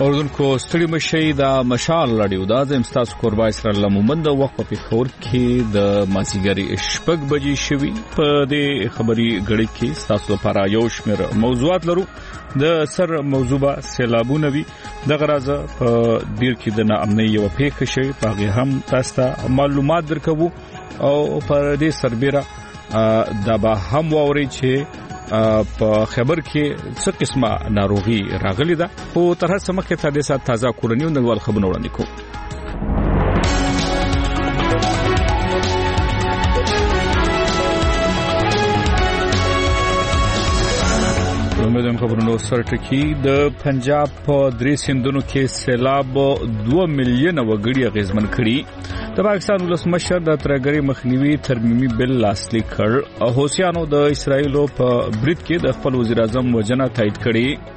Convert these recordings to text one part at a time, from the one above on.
اوردونکو ستړي مشي د مشال رادیو د ازم ستاسو قربا اسرائیل مومند وخت په خور کې د مازیګری شپږ بجې شوي په دې خبري غړي کې ستاسو لپاره یو شمېر موضوعات لرو د سر موضوع سیلابونه وی د غرازه په دیر کې د ناامنۍ یو پیښه شي په هم تاسو ته معلومات درکو او پر دې سربېره دا به هم ووري چې په خبر کې څه قسمه ناروغي راغلي ده او تر هڅه مخکې ته د سات تازه کورنیو نړیوال خبرونه وړاندې کوو. د خبرونو سرټکی د پنجاب په درې سیندونو کې سیلاب 2 میلیون وګړي غیزمن کړي. د پاکستان ولسمشر د ترګری مخنیوي ترمیمي بل لاسلیک کړ او حوثیانو د اسرایل په برید کې د خپل وزیر اعظم وجنه تایید کړي.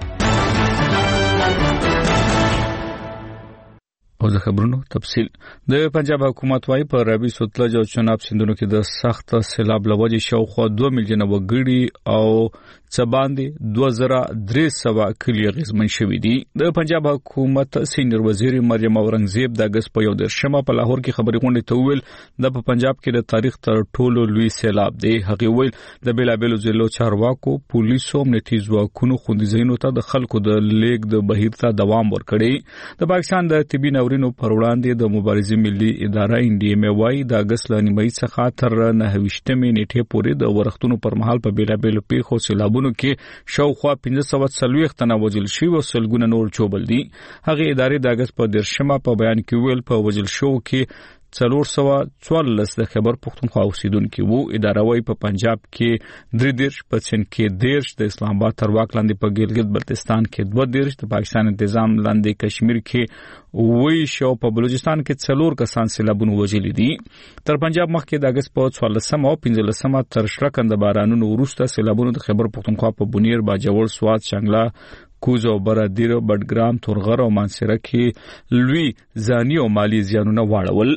او د خبرونو تفصیل د پنجاب حکومت وايي په ربي سوتلج او چناب سیندونو کې د سخت سیلاب لوجې شاوخوا 2 میلیون وګړي او څباندې 2300 کلی غزمن شوې دي. د پنجاب حکومت سینیئر وزیر مریم اورنګزیب د اگست په 1 په لاهور کې خبري غونډه ته ویل د پنجاب کې د تاریخ تر ټولو لوی سیلاب دی. هغه ویل د بیلابلو ضلعو چارواکو پولیسو امنیتي ځواکونو خوندیزینو ته د خلکو د لیک د بهیر ته دوام ورکړي. د پاکستان د طبي ناورینو پر وړاندې د مبارزې ملي اداره NDMA وايي د اگست لنیمای څخه تر 29 نیټه پورې د ورښتونو پر مهال په بیلابلو پیښو سیلابونو کې شاوخوا 1540 تنه وژل شوي او سلګونه نور چوبل دي. هغه ادارې د اگست په 10 په بیان کې ویل په وژل شو کې 444 د خبر پختونخوا اوسیدونکو وو. اداره وايي په پنجاب کې 3 په سند کې 10 د اسلام آباد تر واک لاندې په ګلګت بلتستان کې 2 د پاکستان تنظیم لاندې کشمیر کې وی شو په بلوچستان کې 4 کسان سیلابونه وژلي دي. تر پنجاب مخکې د اگست په 14 او 15 تر شړکند بارانونو وروسته سیلابونه د خبر پختونخوا په بونیر باجوړ سواد شنګلا کوز او برادیر بډګرام تورغر او مانسره کې لوی ځاني او مالی زیانونه واړول.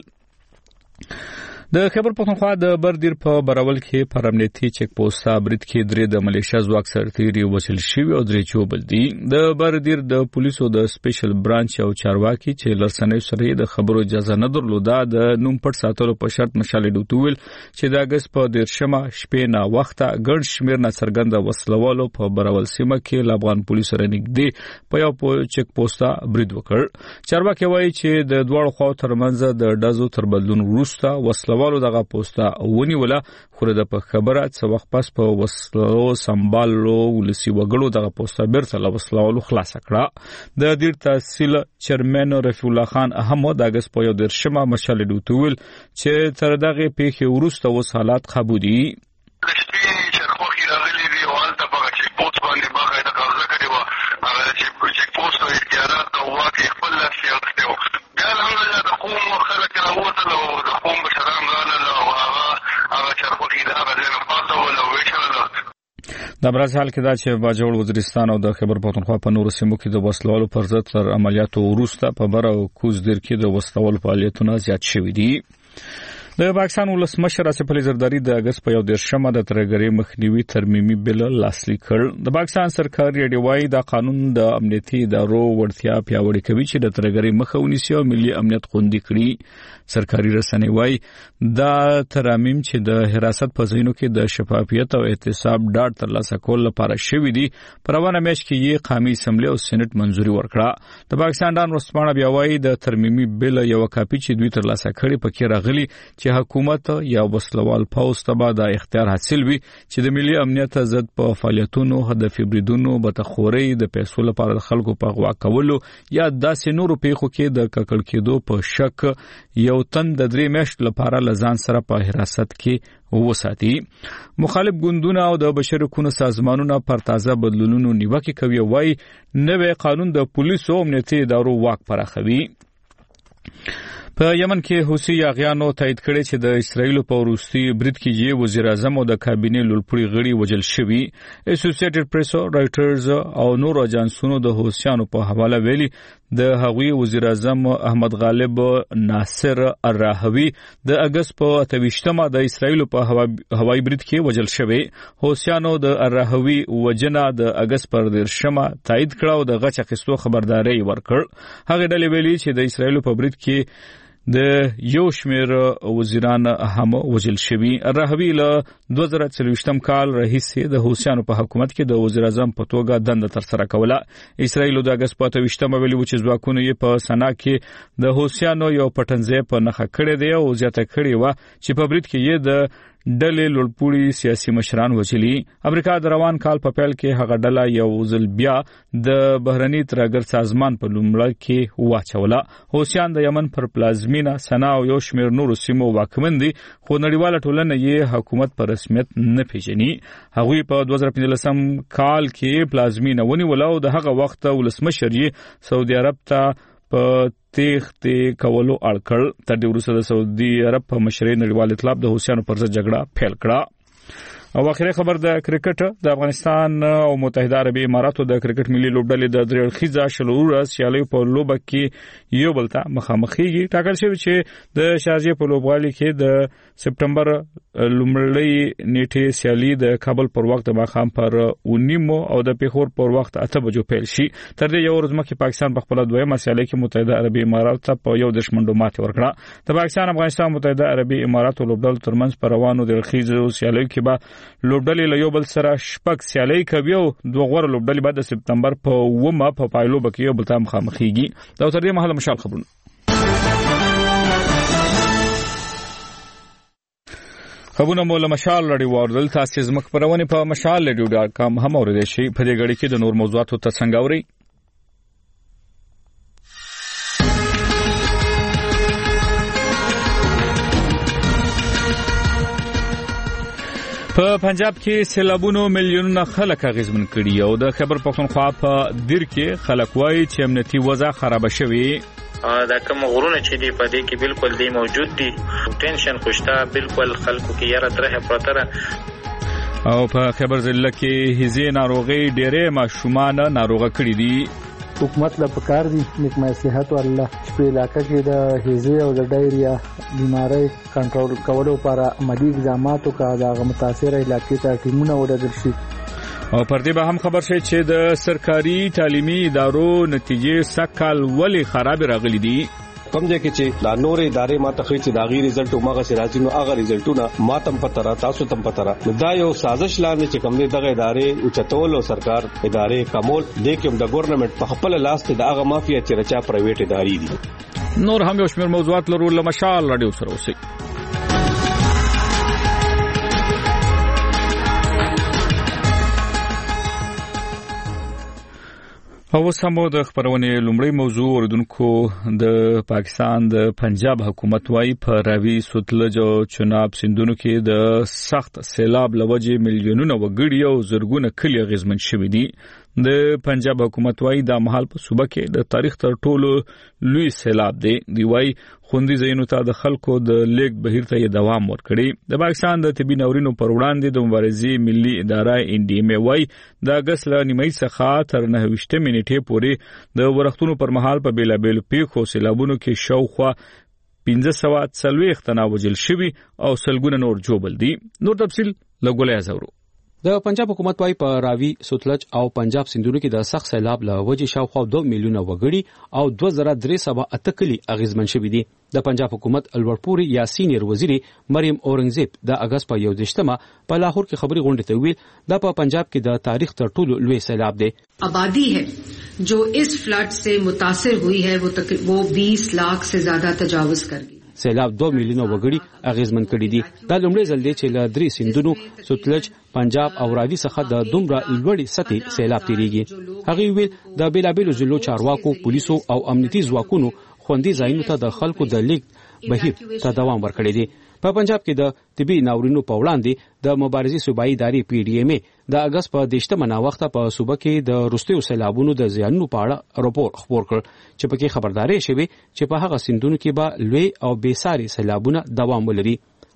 د خبر پختونخوا د بردیر په براول کې پر امنیتي چک پوسټ برید کې 3 د ملیشیا ځواک سرتیري وژل شوي او 3 چوبل دي. د بردیر د پولیسو د سپیشل برانچ او چارواکي چې لرسنۍ سره د خبرو اجازه نه درلوده د نوم پټ ساتلو په شرط مشالې دوتول چې د اگست په 10 شپې نه وخته ګڼ شمیر نه څرګنده وسلوالو په براول سیمه کې افغان پولیسو سره نږدې په یو چک پوسټ برید وکړ. چارواکي وایي چې د دوه خواو ترمنځ د ډزو تر بدلون وروسته وسلوالو دغه پوسټه ونیوله خو د په خبره څه وخت پس په وسلو سمبالو ولسی وګړو دغه پوسټه بیرته له وسلوالو خلاص کړه. د دیر تحصیل چیرمن رفیع الله خان احمد د اگست په 1 مشال دوتول چې تر دغه پیښې وروسته وس حالات قابو دي. د برازیل کې دا چې باجوړ وزیرستان او د خبر پختونخوا په نورو سیمو کې د وسلوالو پر ضد تر عملیاتو وروسته په بر او کوز دیر کې د وسلوالو فعالیتونه زیات شوي دي. د پاکستان ولسمشر اسف علي زرداری د اگست په 1 د ترګری مخنیوي ترمیمي بل لاسلیک کړ. د پاکستان سرکار یې وايي دا قانون د امنیتي ادارو وړتیا پیاوړې کوي چې د ترګری مخه ونیسي او ملي امنیت خوندي کړي. سرکاري رسنۍ وايي دا ترامیم چې د حراست په ځایونو کې د شفافیت او احتساب ډاډ ترلاسه کول لپاره شوي دي. پر روانه میاشت کې یې قومي اسمبلی او سېنات منځوري ورکړه. د پاکستان ډان ورسپانه بیا وايي د ترمیمي بل یو کاپی چې دوی ترلاسه کړي پکې راغلي چې حکومت یا وسلوال پوسټ به د اختیار حاصل وي چې د ملي امنیت ضد په فعالیتونو هدف بریدونو بتخوري د پیسو لپاره د خلکو په غوا کولو یا داسې نورو پیښو کې د ککړ کېدو په شک یو تن د 3 میاشتو لپاره لزان سره په حراست کې وساتي. مخالف ګوندونه او د بشري حقوقو سازمانونه پر تازه بدلونونو نیوکه کوي او وايي نوې قانون د پولیسو امنیتي ادارو واک پراخوي. په یمن کې حوثي یاغیانو تایید کړي چې د اسرایل په وروستي برید کې یې وزیر اعظم او د کابینې لوړپوړي غړي وژل شوي. اسوسییټډ پریس، رایټرز او نور اجانسونو د حوثیانو په حواله ویلي د هغوی وزیر اعظم احمد غالب ناصر الراهوی د اگست په 28مه د اسرایل په هوایي برید کې وژل شوی. حوثیانو د الراهوی وجنه د اگست پر 10مه تایید کړه او د غچ اخیستو خبرداري ورکړ. هغه ډلې ویلي چې د اسرایل په برید کې د یو شمیر وزیران هم وژل شوي. الراهوی له 2024 کال راهیسې د حوثیانو په حکومت کې د وزیر اعظم په توګه دنده ترسره کوله. اسرایل د اگست په 28مه ویلي چې ځواکونه یې په سنا کې د حوثیانو یو پټنځای په نښه کړی دی او زیاته کړې و چې په برید کې یې د ډلې لوړپوړي سیاسي مشران وژلي. امریکا د روان کال په پیل کې هغه ډله یو ځل بیا د بهرني ترهګر سازمان په لومړی کې واچوله. حوثیان د یمن پر پلازمینه سنا او یو شمیر نورو سیمو واکمن دي خو نړیواله ټولنه یې حکومت په رسمیت نه پیژني. هغوی په 2015 کال کې پلازمینه ونیوله او د هغه وخت ولسمشر یې سعودي عرب ته په تیښتې کولو اړ کړ. تر دې وروسته د سعودي عرب په مشرۍ نړیوال ائتلاف د حوثیانو پر ضد جګړه پیل کړه. او اخیری خبر د کرکټ. د افغانستان او متحده عربي اماراتو د کرکټ ملي لوبډلې د درېړخیزه شلورو سیالیو په لوبه کې یو بل ته مخامخېږي. ټاکل شوی چې د شارجې په لوبغالي کې د سپټمبر لومړۍ نیټې سیالي د کابل پر وخت د ماښام پر 9 او د پیښور پر وخت 8 بجو پیل شي. تر دې یو ورځ مخکې پاکستان په خپل دویمه سیالي کې متحده عربي اماراتو ته په 1 منډو ماتې ورکړه. د پاکستان افغانستان متحده عربي اماراتو لوبډلو ترمنځ پر روانو درېړخیزو سیالیو کې به لوبډلې له یو بل سره شپږ سیالۍ کوي او دوه غوره لوبډلې به د سپتمبر په 9مه په پایلوبه کې یو بل ته مخامخېږي. دا تر دې مهاله مشال خبرونه. خبرونه مو له مشال لړۍ واردل. تاسو زموږ خبرونه په mashal.radio.com هم اوریدئ شئ. په دې غړي کې د نور موضوعاتو ته څنګه اورئ. په پنجاب کې سیلابونو میلیونونه خلک اغیزمن کړي او د خیبر پختونخوا په دیر کې خلک وایي چې امنیتي وضع خراب شوی. دا کوم غرونه چې دی په دې کې بالکل دی موجود دي. ټینشن خوشتا بالکل خلکو کې یاره ترې پرتره. او په خیبر ضلع کې هیزې ناروغي ډېرې ماشومان ناروغه کړي دي. حکومت له پکار دي نکمه صحت والله چې په علاقې کې د هیزې او د ډایریا بیماری کنټرول کولو لپاره عملی اقدامات او د متاثر علاقې ته ټیمونه ولګل شي. او پر دې به هم خبر شي چې د سرکاري تعلیمي ادارو نتیجې سکهال ولې خراب راغلي دي. کوم ځای کې چې لا نور ادارې ماته خې چې داغي رزلټ او ماغه سراجي نو هغه رزلټونه ماتم پتره تاسو تم پتره دا یو سازش لاندې چې کوم دغه ادارې او چتول او سرکار ادارې کمول د کوم د ګورنمنت په خپل لاس ته دغه مافیا چې رچا پرایویټ ادارې دي. نور هم یو شمېر موضوعات لرو له مشال رادیو سره اوسئ. او سمو د خبرونې لومړی موضوع اوریدونکو د پاکستان د پنجاب حکومت وايي په راوي سوتلج او چناب سیندونو کې د سخت سیلاب لوجې میلیونونه وګړي او زرګونه کلی اغیزمن شوي دي. د پنجاب حکومت وايي د مهال په صوبه کې د تاریخ تر ټولو لوی سیلاب دی. دی وايي خوندي ځایونو ته د خلکو د لیک بهیر ته دوام ورکړي. د پاکستان د طبي ناورینو پر وړاندې د مبارزې ملي اداره NDMA وايي د اگست له نیمایي څخه تر 9 نیټې پورې د ورښتونو پر مهال په بیلابیل پیښو سیلابونو کې شاوخوا 1540 تنه وژل شوي او سلګونه نور جوړل دي. نور تفصیل لګولای زورو. د پنجاب حکومت وايي په راوي سوتلج او پنجاب سیندونو کې د سخت سیلاب له وجې شاوخوا 2 میلیونه وګړي او 2308 کلی اغیزمن شوي دي. د پنجاب حکومت الورپوري یا سینیر وزیر مریم اورنګزیب د اگست په 11مه په لاهور کې خبري غونډه ته ویل د پنجاب کې د تاریخ تر ټولو لوی سیلاب دی. آبادی ہے جو اس فلڈ سے متاثر ہوئی ہے وہ 20 لاکھ سے زیادہ تجاوز کر گئی. سیلاب 2 میلیونه وګړي اغیزمن کړي دي. دا لومړی ځل دی چې له 3 سیندونو سوتلج پنجاب او راوي څخه د دومره لوړې سطحې سیلاب تیریږي. هغه ویل د بیلابیلو ضلعو چارواکو پولیسو او امنیتي ځواکونو خوندي ځایونو ته د خلکو د لیک بهیر ته دوام ورکړی دی. په پنجاب کې د طبي ناورینو په وړاندې د مبارزې صوبایي ادارې PDMA د اگست په 18مه وخت په صوبه کې د وروستیو سیلابونو د زیانونو په اړه راپور خپور کړ چې پکې خبرداري شوی چې په هغه سیندونو کې به لوی او بې ساري سیلابونه دوام ولري.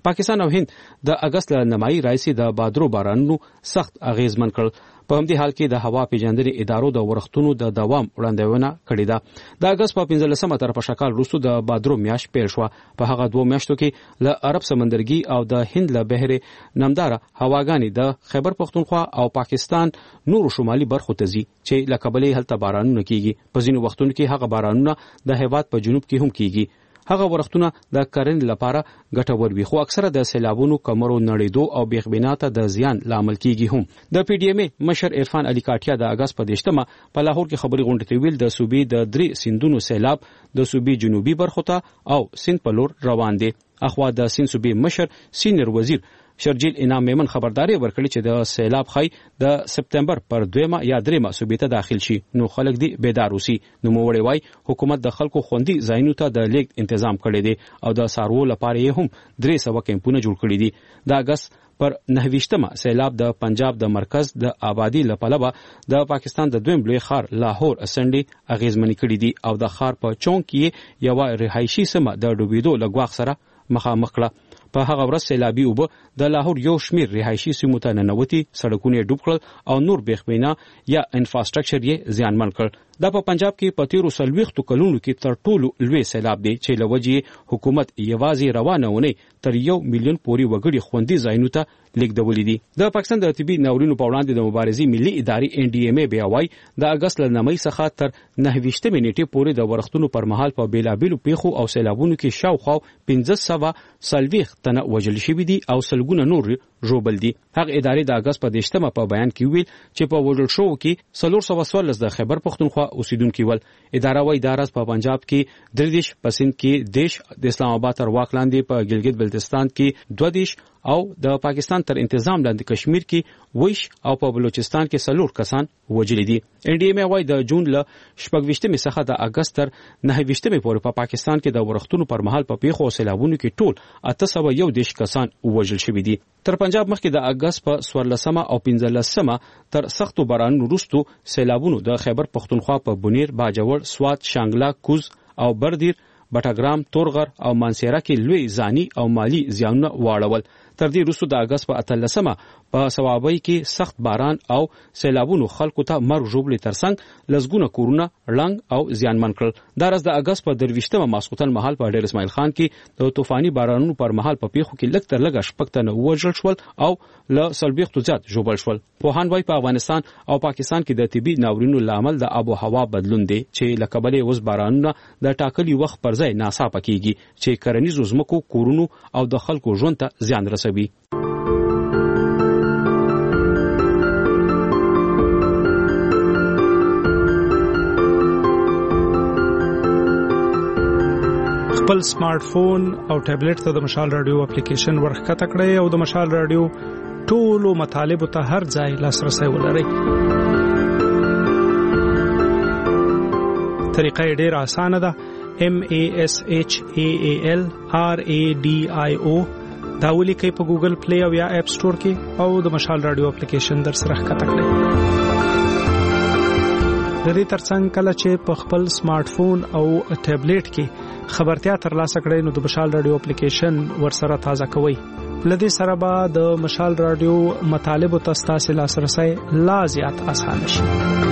پاکستان او هند د اگست له نمایي راځي د بادرو بارانونو سخت اغیزمن کړ. په همدې حال کې د هوا پیژندنې ادارو د ورښتونو د دوام وړاندوینه کړې ده. د اگست په 15مه طرفه شکال وروسته د بادرو میاشت پیل شو. په هغه 2 میاشتو کې له عرب سمندرګي او د هند له بحر نمدار هواګانې د خیبر پختونخوا او پاکستان نورو شمالي برخو ته ځي چې له کبله هلته بارانونه کیږي. په ځینو وختونو کې هغه بارانونه د هیواد په جنوب کې هم کیږي. هغه ورښتونه د کرنې لپاره ګټور وي، خو اکثره د سیلابونو کمرو نړیدو او بیخبیناته د زیان لامل کیږي هم. د پی ډی ایم ای مشر عرفان علي کاټیا د اگست په 18مه په لاهور کې خبري غونډه کې ویل د صوبې د 3 سیندونو سیلاب د صوبې جنوبي برخو ته او سیند په لور روان دي. اخوا د سیند صوبې مشر سینیئر وزیر شرجیل انعام میمن خبرداري ورکړي چې د سیلاب خای د سپتمبر پر 2مه یا 3مه صوبې ته داخل شي، نو خلک دي بیدار اوسي. نو موړی وای حکومت د خلکو خوندي ځایونو ته د لیک تنظیم کړی دی او د سارو لپاره یې هم 300 کمپونه جوړ کړی دي. د اگست پر 29مه سیلاب د پنجاب د مرکز د آبادی لپاره د پاکستان د دویم لوی ښار لاهور اسنډي اغیزمنې کړی دي او د ښار په چونک کې یو رهایشي سیمه د ډوبېدو لګواخ سره مخامخ کړه. په هغه ورځ سیلابي اوبه د لاهور یو شمیر رهایشي سیمو ته ننوتي، سړکونه ډوب کړل او نور بیخبینا یا انفراستراکچر یې زیانمن کړ. دا په پنجاب کې په 13 کلونو کې تر ټولو لوی سیلاب دی چې لوجې حکومت یوازې روانه ونی تر 1 میلیون پوري وګړي خوندي ځایونو ته لیکدولې دي. د پاکستان د طبي ناورینو په وړاندې د مبارزې ملي ادارې ان ډي ام ای بیا وایي د اگست له نمای څخه تر 29 نیټې پورې د ورښتونو پر مهال په بیلابیلو پیښو او سیلابونو کې شاوخوا 1540 تنه وژل شوي دي او سلګونه نور ژوبل دي. هغه ادارې د اگست په 18مه په بیان کې ویل چې په وژل شو کې 414 د خیبر پختونخوا اوسیدونکو ول. اداره وايي د راز په پنجاب کې 3 په سند کې 10 د اسلام آباد تر واک لاندې په ګلګت بلتستان کې 2 او د پاکستان تر انتظام لاندې کشمیر کې ویش او په بلوچستان کې 4 کسان وژل دي. ان ډي ام ای وايي د جون له 28مې څخه د اگست تر 29مې پورې په پاکستان کې د ورښتونو پر مهال په پیښو او سیلابونو کې ټول 811 کسان وژل شوي دي. تر پنجاب مخکې د اگست په 14مه او 15مه تر سختو بارانونو وروسته سیلابونو د خیبر پختونخوا په بونیر، باجوړ، سوات، شانګلا، کوز او بردیر، بټاګرام، تورغر او مانسیرا کې لوی ځاني او مالی زیانونه واړول. تر دې وروسته د اگست په 18مه په سوابۍ کې سخت باران او سیلابونو خلکو ته مرګ ژوبلې ترڅنګ لزګونه کورونه ړنګ او زیانمن کړل. دا راز د اگست په 23مه ماسخوتن مهال په ډیر اسماعیل خان کې د طوفاني بارانونو پر مهال په پیښو کې لږ تر لږه شپږ تنه وژل شول او له 40 زیات ژوبل شول. پوهان وايي په افغانستان او پاکستان کې د طبي ناورینو لامل د آب او هوا بدلون دی چې لکبلې اوس بارانونه د ټاکلي وخت پر ځای ناڅاپه کیږي چې کرنیزو ځمکو، کورونو او د خلکو ژوند ته زیان رسوي. خپل سمارټ فون او ټابلیټ ته د مشال رادیو اپلیکیشن ورخکته کړئ او د مشال رادیو ټولو مطالبو ته هر ځای لاسرسي ولرئ. طریقه ډیره اسانه ده. MASHAAL RADIO دا ولیکئ په ګوګل پلی او یا اپ سٹور کې او د مشال رادیو اپلیکیشن در سره ښکته کړئ. د دې ترڅنګ کله چې په خپل سمارټ فون او ټابلیټ کې خبرتیا ترلاسه کړئ نو د مشال رادیو اپلیکیشن ورسره تازه کوئ. لدې سره به د مشال رادیو مطالبو ته ستاسو لاسرسي لا زیات اسانه شي.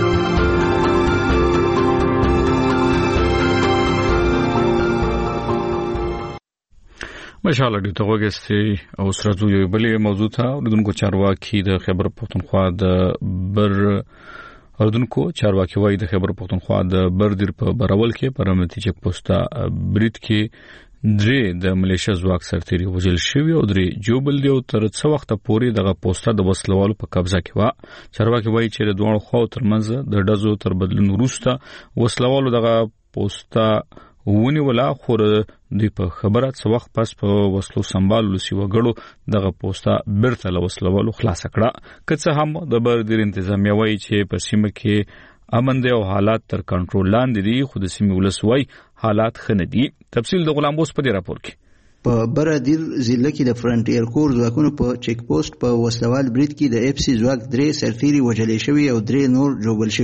مشال رادیو ته وګورئ او سره یو بلې موضوع ته ودونکو چارواکي د خیبر پختونخوا د بر اردنکو چارواکي وایي د خیبر پختونخوا د بردیر په براول کې پر امنیتي چک پوسټه برید کې 3 د ملیشیا ځواک سرتیري وژل شوی او 3 جوبل دی او تر څو وخت پورې دغه پوسټه د وسلوالو په قبضه کې و. چارواکي وایي چې د دوه خو ترمنځ د ډزو تر بدلون وروسته وسلوالو دغه پوسټه ونی ولا خور دی په خبره څو وخت پس په وسلو سنبالو سی وګړو دغه پوسټه برته له وسلوالو خلاص کړه. که څه هم د بردیر انتظامیه وایي چې په سیمه کې امن دی او حالات تر کنټرول لاندې دي، خو د سیمې ولسوي حالات ښه نه دي. تفصیل د غلام بوس په دې راپور کې. په بردیر ضلع کې د فرنټیر کور ځواکونو په چیک پوسټ په وسلوال برید کې د اف سی ځواک 3 سرتیري وژل شوي او 3 نور جوړل شوي دي.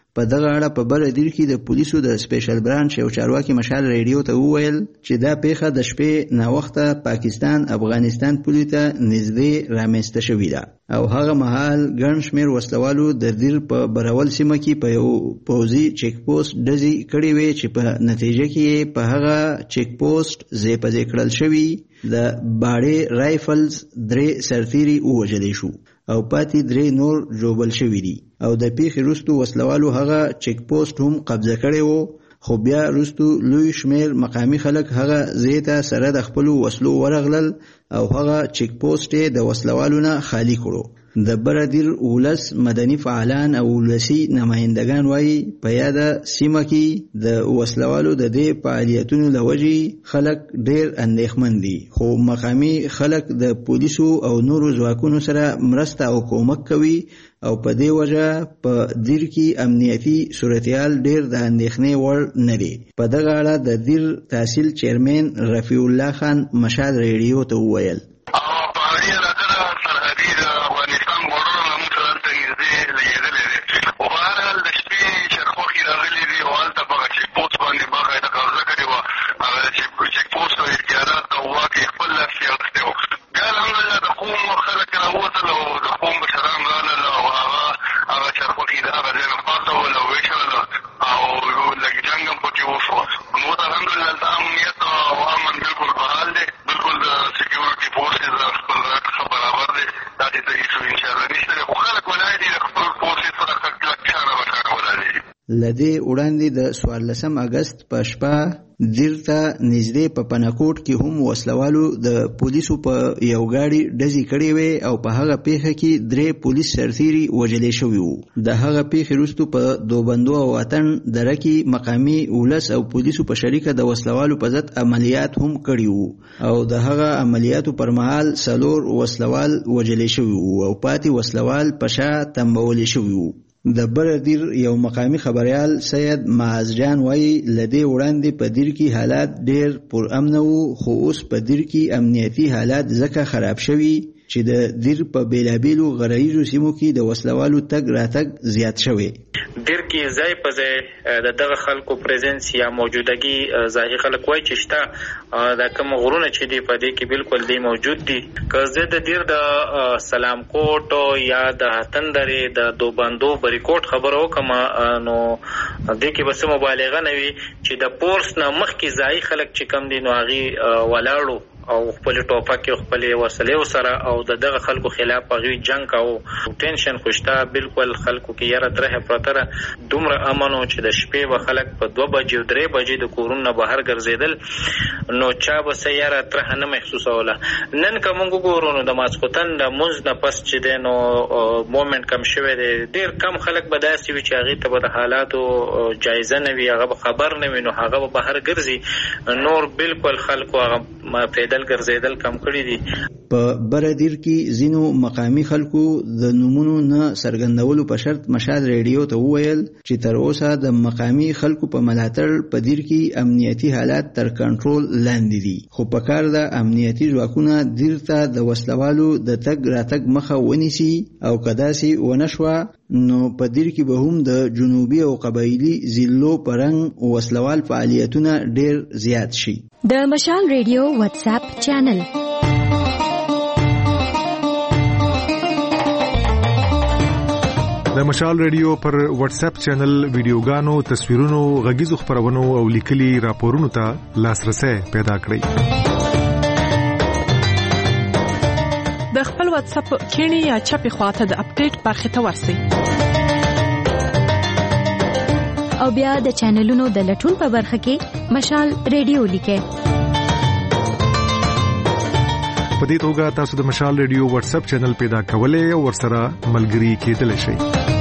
په دغه اړه په بل دیر کې د پولیسو د سپیشل برانچ یو چارواکي مشال ریډیو ته وویل چې دا پیښه د شپې ناوخته پاکستان افغانستان پولې ته نږدې رامنځته شوې ده او هغه مهال ګڼ شمېر وسلوالو د دیر په برول سیمه کې په یو پوځي چیک پوسټ ډزې کړې وې چې په نتیجه کې په هغه چیک پوسټ ځای په ځای کړل شوي د باړې رایفلز 3 سرتیري ووژلی شو او پاتې 3 نور جوبل شوي دي او د پیښې وروسته وسلوالو هغه چیک پوسټ هم قبضه کړی و خو بیا وروسته لوی شمیر مقامی خلک هغه ځای ته سره د خپلو وسلو ورغلل او هغه چیک پوسټ یې د وسلوالو نه خالی کړو. د بردیر ولس مدني فعالان او ولسی نمائندگان وایي په یاده سیمه کې د وسلوالو د دې فعالیتونو لوجې خلک ډېر اندېښمن دي خو مقامی خلک د پولیسو او نورو ځواکونو سره مرسته او کومک کوي او په دې وجه په دیر کې امنیتي صورتحال ډېر د اندېښنې وړ نه دی. په دغه اړه د دیر تحصیل چیرمن رفیع الله خان مشال ریډیو ته وویل لدې وړاندې د 14 اگست په شپه دیر ته نږدې په پناکوټ کې هم وسلوالو د پولیسو په یو گاډي ډزې کړې وې او په هغه پیښه کې 3 پولیس سرتیري وژلې شوي وو. د هغه پیښې وروسته په دوبندو او اتن دره کې مقامي ولس او پولیسو په شریکه د وسلوالو په ضد عملیات هم کړي وو او د هغه عملیاتو پر مهال 4 وسلوال وژلې شوي وو او پاتې وسلوال په شا تنبولې شوي وو. د بردیر یو مقامی خبريال سید معاذ جان وایي لدې وړاندې په دیر کې حالات ډېر پر امن وو خو اوس په دیر کې امنیتي حالات ځکه خراب شوي چې د دیر په بیلابیلو غرایزو سیمو کې د وسلوالو تګ راتګ زیات شوی. دیر کې ځای په ځای د دغه خلکو پریزنس یا موجودګي ځای خلک وایي چې شته د کوم غرونه چې دی په دې کې بالکل دی موجود دي. که زه د دیر د سلام کوټ یا د هتندرې د دوبندو بریکوټ خبرو کوم نو دې کې بس مبالغه نه وي چې د پورس نه مخکې ځای خلک چې کم دي نو هغه ولاړو او خپل ټوپک خپل وسلې سره او دغه خلکو خلاف هغه جنگ او ټینشن خوشتا بالکل خلکو کې یاره ترې پرتره دومره امنو چې د شپې و خلک په 2 بجې او 3 بجې د کورونه بهر ګرځیدل نو چا به سیاره ترې نه محسوسوله. نن کوم ګورو نو د ماسکوتن د منځ نه پس چې دینو مومنت کم شوه دی ډیر کم خلک به داسې وي چې هغه ته د حالاتو جایزه نه وي هغه خبر نه وي نو هغه بهر ګرځي نور بالکل خلکو هغه پیدل ګرځیدل کم کړی دي. په بردیر کې زینو مقامی خلکو د نمونو نه سرګندولو په شرط مشال ریډیو ته وویل چې تر اوسه د مقامی خلکو په ملاتړ په دیر کې امنیتي حالات تر کنټرول لاندې دي خو په کار د امنیتي ځواکونه دیر ته د وسلوالو د تګ راتګ مخه ونیسي او کداسي ونشوه نو په دیر کې به هم د جنوبي او قبایلی ضلعو پرنګ وسلوال فعالیتونه ډیر زیات شي. د مشال ریډیو واتس اپ چینل د مشال ریډیو پر واتس اپ چینل ویډیوګانو تصویرونو غږیزو خبرونو او لیکلي راپورونو ته لاسرسي پیدا کړئ. د خپل واتس اپ کینی یا چپی خواته د اپډیټ برخه ته ورسئ او بیا د چینلونو د لټون په برخه کې مشال ریډیو لیکئ. په دې توګه تاسو د مشال ریډیو واتس اپ چینل پیدا کولای او ورسره ملګري کېدلی شئ.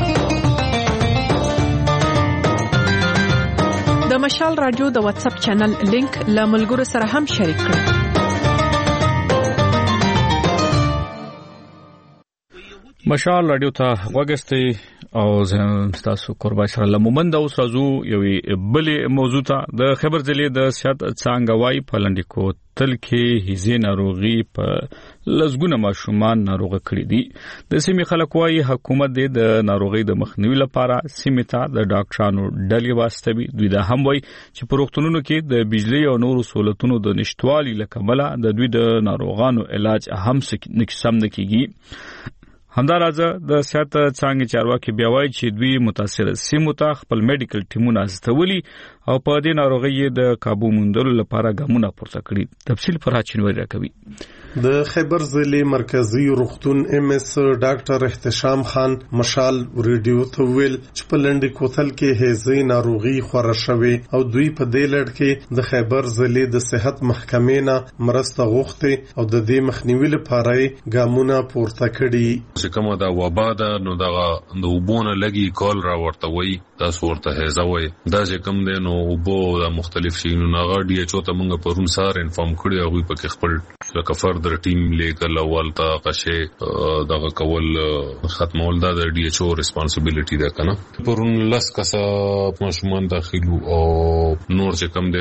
د مشال رادیو د واتس اپ چینل لینک له ملګرو سره هم شریک کړئ. مشال رادیو ته وګستئ او تاسو قربای سره لمومند اوس راځو یوې بلې موضوع ته. د خبر ضلع د صحت څنګه وای په لنډکو تل کې هیزې ناروغي په لزګونه ماشومان ناروغه کړي دي. د سیمې خلک وایي حکومت د ناروغي د مخنیوي لپاره سیمې ته د ډاکټرانو ډلې واستوي. دوی دا هم وایي چې په روغتونونو کې د بجلی او نورو سہولتونو د نشټوالي لکمله د دوی د ناروغانو علاج هم نکسم نکېږي. همدارازه د صحت څنګه چارواکي بیا وایي چې دوی متاثر سیمو ته خپل میډیکل ټیمونه استولي او په دې ناروغي د قابو موندلو لپاره ګامونه پورته کړي. تفصیل پر اچنوي راکوي. د خیبر ضلع مرکزی روغتون ام اس ډاکټر احتشام خان مشال ریډیو ته ویل چې په لنډی کوتل کې هیزې ناروغي خوره شوې او دوی په دې لړ کې د خیبر ضلع د صحت محکمې نه مرسته غوښتي او د دې مخنیوي لپاره ګامونه پورته کړي. چې کومه دا وبا ده نو دغه د وبونه لګي کال را ورته وي تاسو ورته هیزوي دا چې کوم دی نو وبو د مختلف شینو نغه ډی ایچ او ته موږ پرون سار انفارم کړی او په کې خپل لکه فردر ټیم لیکل اول تا قشه دغه کول ختمول دا د ډی ایچ او ریسپانسیبিলিټي ده کنه. پرون لس کسه ماشومان داخلو او نور چې کوم دی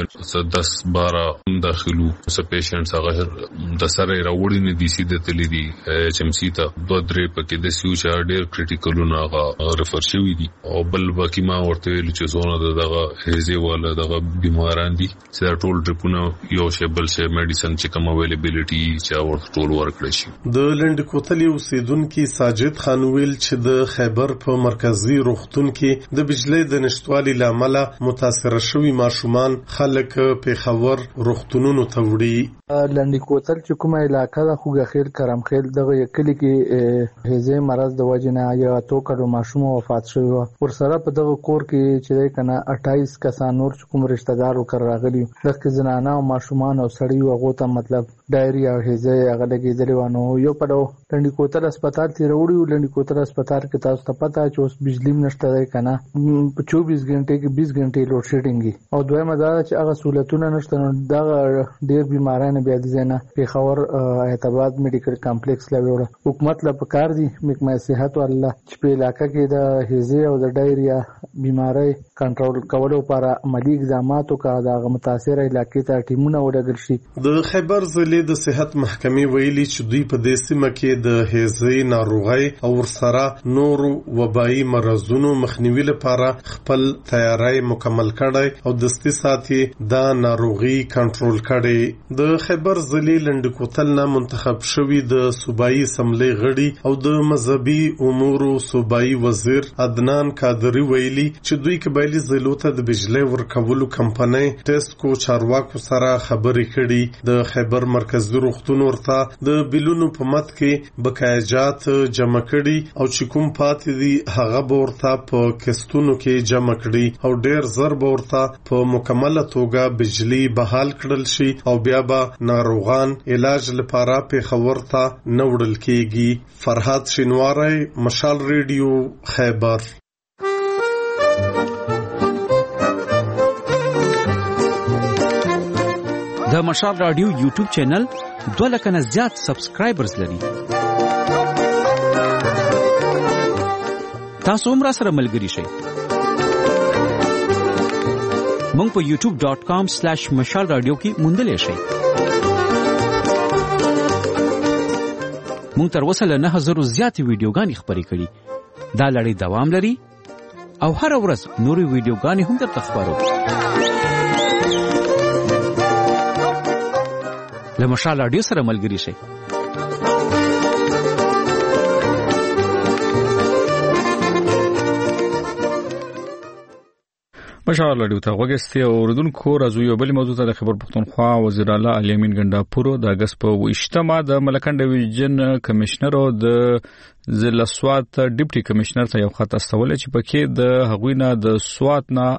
10-12 داخلو څه پیشنټس هغه د سره راوړي نه دي سي د تللی دي ایچ ام سی ته 2-3 پکې د سیوچ ډیر کریټیکلونه هغه ریفر شوی دي او بل باقي ما ورته ویل چې زونه دغه هیزي والا دغه بیماران دي چې ټول ټریپونه یو شی بل شی میډیسن چې کوم اویلیبিলিټي چې ورته ټول ورکړي شي. د لنډ کوتل اوسیدونکو ساجد خان ویل چې د خیبر په مرکزی روغتون کې د بجلی د نشټوالي لامل متاثر شوی ماشومان خلک په خبر روغتونونو ته وړي. لنډ کوتل چې کومه علاقہ د خوګه خیر کرم خیر دغه یکلی کې هیزه مرز د وجنه یا تو کډو ماشوم وفات شوی و. ور سره په دغه کور کې چې کنه 28 کسان نور کوم رشتہ دارو کر راغلي دغه زنانه او ماشومان او سړی وغه ته مطلب ډایریا او هیزه هغه لګیدلی ونه یو په لنډ کوتل هسپتال ته وروړي. لنډ کوتل هسپتال کې تاسو ته پته چې اوس بجلی نشته دی کنه په 24 غنټې کې 20 غنټې لوډ شیډینګ او دویمه دا چې هغه سہولتونه نشته نو دا ډیر بیمارانه بیا دي نه په خبر اعتباد میډیکل کمپلیکس لوي. حکومت لا پکار دي محکمه صحت والله چې په علاقې کې د هیزه او د ډایریا بیماری کنټرول کولو لپاره عملی اقدامات او د متاثر علاقې ته ټیمونه ولګل شي. د خیبر ضلع د صحت محکمې ویلي چې دوی په دې سیمه کې د هیزې ناروغي او ورسره نورو وبایي مرزونو مخنیوي لپاره خپل تیاری مکمل کړي او دستي ساتي دا ناروغي کنټرول کړي. د خیبر ضلع لنډ کوتل نه منتخب شوی د صوبایي اسمبلی غړي او د مذهبي امور صوبایي وزیر عدنان قادری ویلي چې دوی قبایلی ضلعو ته د بجلی ورکولو کمپنۍ ټیسکو چارواکو سره خبرې کړي. د خیبر مرکزی روغتون ورته د بلونو په مت کې بقایجات جمع کړي او چې کوم پاتې دي هغه ورته په کستونو کې جمع کړي او ډیر زر ورته په مکمله توګه بجلی بحال کړل شي او بیا به ناروغان علاج لپاره په خبر ته نوړل کیږي. فرحات شینواری مشال ریډیو خیبر. د مشال رادیو یوټیوب چینل 2 لک نه زیات سبسکرایبرز لري. تاسو هم را سره ملګری شئ. مونږ په youtube.com/mashalradio کې موندلې شئ. مونږ تر اوسه له 9000 زیاتې ویډیوګانې خپرې کړې. دا لړۍ دوام لري او هر ورځ نورې ویډیوګانې هم درته خپرو. له مشال رادیو سره ملګری شئ. مشال رادیو ته وګستي او اردوونکو راځو یو بل موضوع ته د خبر پښتونخوا وزیر اعلی علي امین ګنڈاپور د اگست په 28 د ملکن ډیویژن کمشنر او د ضلع سوات ډیپټي کمشنر ته یو خط استول چې پکې د هغوینه د سوات نه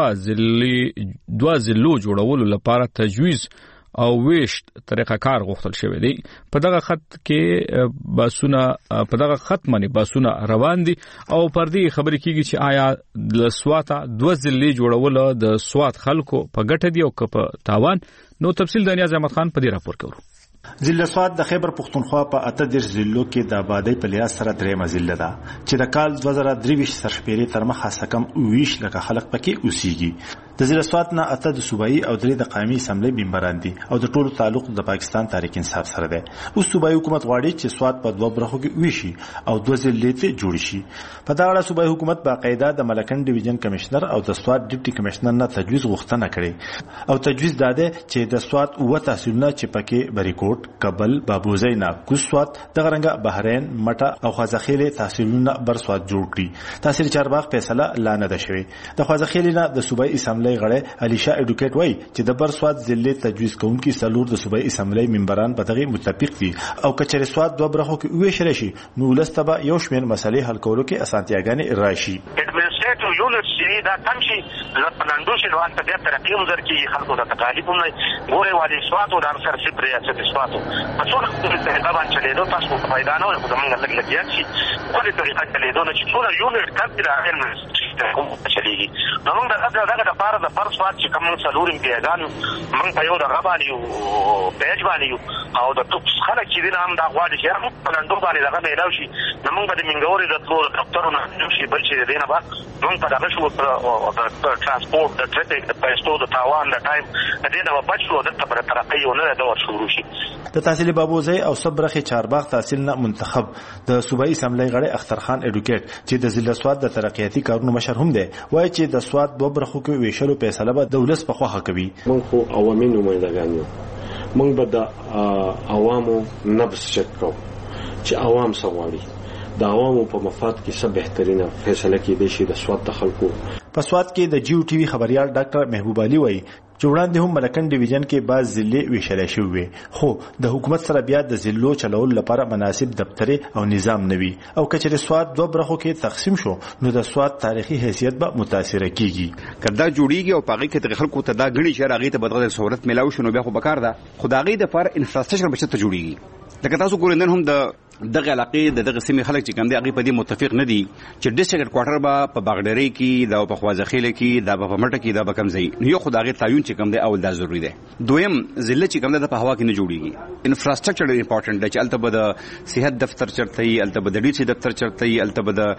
2 ضلعو جوړولو لپاره تجویز او ویشت طریقه کار غوښتل شوی دی. په دغه خط کې باسونه په دغه خط باندې باسونه روان دي او پر دې خبرې کیږي چې آیا د سوات 2 ضلع جوړول د سوات خلکو په ګټه دی او په تاوان. نو تفصیل د نیاز احمد خان په دې راپور کوي. ضلع سوات د خیبر پختونخوا په 38 ضلعو کې د آبادی په لحاظ سره درېمه ضلع ده چې د کال 2023 سرشمیرې تر مخه سکم 20 لکه خلک پکې اوسېږي. د ضلع سوات نه 8 د صوبایي او 3 د قومي اسمبلی ممبران دي او د ټولو تعلق د پاکستان تحریک انصاف سره ده. اوس صوبایي حکومت غواړي چې سوات په 2 برخو کې ویشي او 2 ضلع ته جوړ شي. په دا اړه صوبایي حکومت باقاعده د ملکن ډیویژن کمشنر او د سوات ډیپټي کمشنر نه تجویز غوښتنه کړې او تجویز داده چې د سوات او تحصیلونه چې پکې بریکوټ، کابل، بابوزینا، کوسوات، دغرنګ بحرین، مټه او خوازخیل تحصیلونه بر سوات جوړ کړي. تحصیل چارباغ فیصله لا نه ده شوې. د خوازخیل نه د صوبایي اسمبلی غړی علی شاه اډوکیټ وایي چې د بر سوات ضلع تجویز کوونکي سلور د صوبایي اسمبلی ممبران په دغه متفق دي او کچره سوات 2 برخو کې ویشل شي نو لستبه یو شمېر مسلې حل کولو کې اسانتیاګانې راشي. ایڈمنسټریټیو یونټ چې دا کم شي لپناندو شي نو انت بیا ترقی مزر کې خلکو د تکالیفونه ګوره والی سواتو د سر سپری اساس سواتو په څو د غوان چلیدو تاسو په فائدہ نه وي کومه لګ لګیا شي په دې طریقه چلیدو نه چې ټول یونټ کړي راغلی کوم چلیږي نو موږ دغه د پاره د پر سوات چې کوم څلور امتیازان موږ په یو د غبانی او پیج باندې او د ټوپ خلک چې دین هم دا غواړي چې هم په لندو باندې دغه میلاو شي نو موږ به د منګوري د ټول ډاکټرونو شي بل چې دینه با موږ په دغه شو د ترانسپورت د ټریفیک د پیسو د تاوان د ټایم د دې د بچو د ترقی او نه د شروع شي. د تحصیل بابوزی او صبرخه چارباغ تحصیل نه منتخب د صوبایي اسمبلی غړی اخترخان اډوکیټ چې د ضلع سوات د ترقیاتي کارونو مشر هم دی وایي چې د سوات 2 برخو کې ویشلو فیصله به دولت په خوخه کوي. موږ خو عوامي نمائندګان یو موږ به د عوامو نبض چک کوو چې عوام څه غواړي د عوامو په مفاد کې څه بهترینه فیصله کېدای شي د سوات د خلکو. په سوات کې د جیو ټي وي خبريال ډاکټر محبوب علي وایي چې وړاندې هم ملکن ډیویژن کې بعض ضلع ویشل شوی خو د حکومت سره بیا د ضلعو چلول لپاره مناسب دفتر او نظام نوي او کچره سوات 2 برخو کې تقسیم شو نو د سوات تاریخي حیثیت به متاثر کیږي. کله جوړیږي او پاغي کې د خلکو ته دا غړي شهر هغه ته بدغه سہولت ملاوي شنو بیا خو بکار ده خدایي د پر انفراستراکچر بچته جوړیږي. لکه تاسو ګورئ هم د دغه علاقې دغه سیمې خلک چې کوم دي هغه په دې متفق نه دي چې ډیسټریکټ کوارټر به په باغډری کې دا په خوازخیل کې دا په مټه کې دا به کم ځای یو خدای تعین چې کوم دی اول دا ضروری دی. دویم ضلع چې کوم دی په هوا کې نه جوړیږي. انفراستراکچر ډېر امپورټنت دی چې الته به د صحت دفتر چرته وي الته به د ډي سي دفتر چرته وي الته به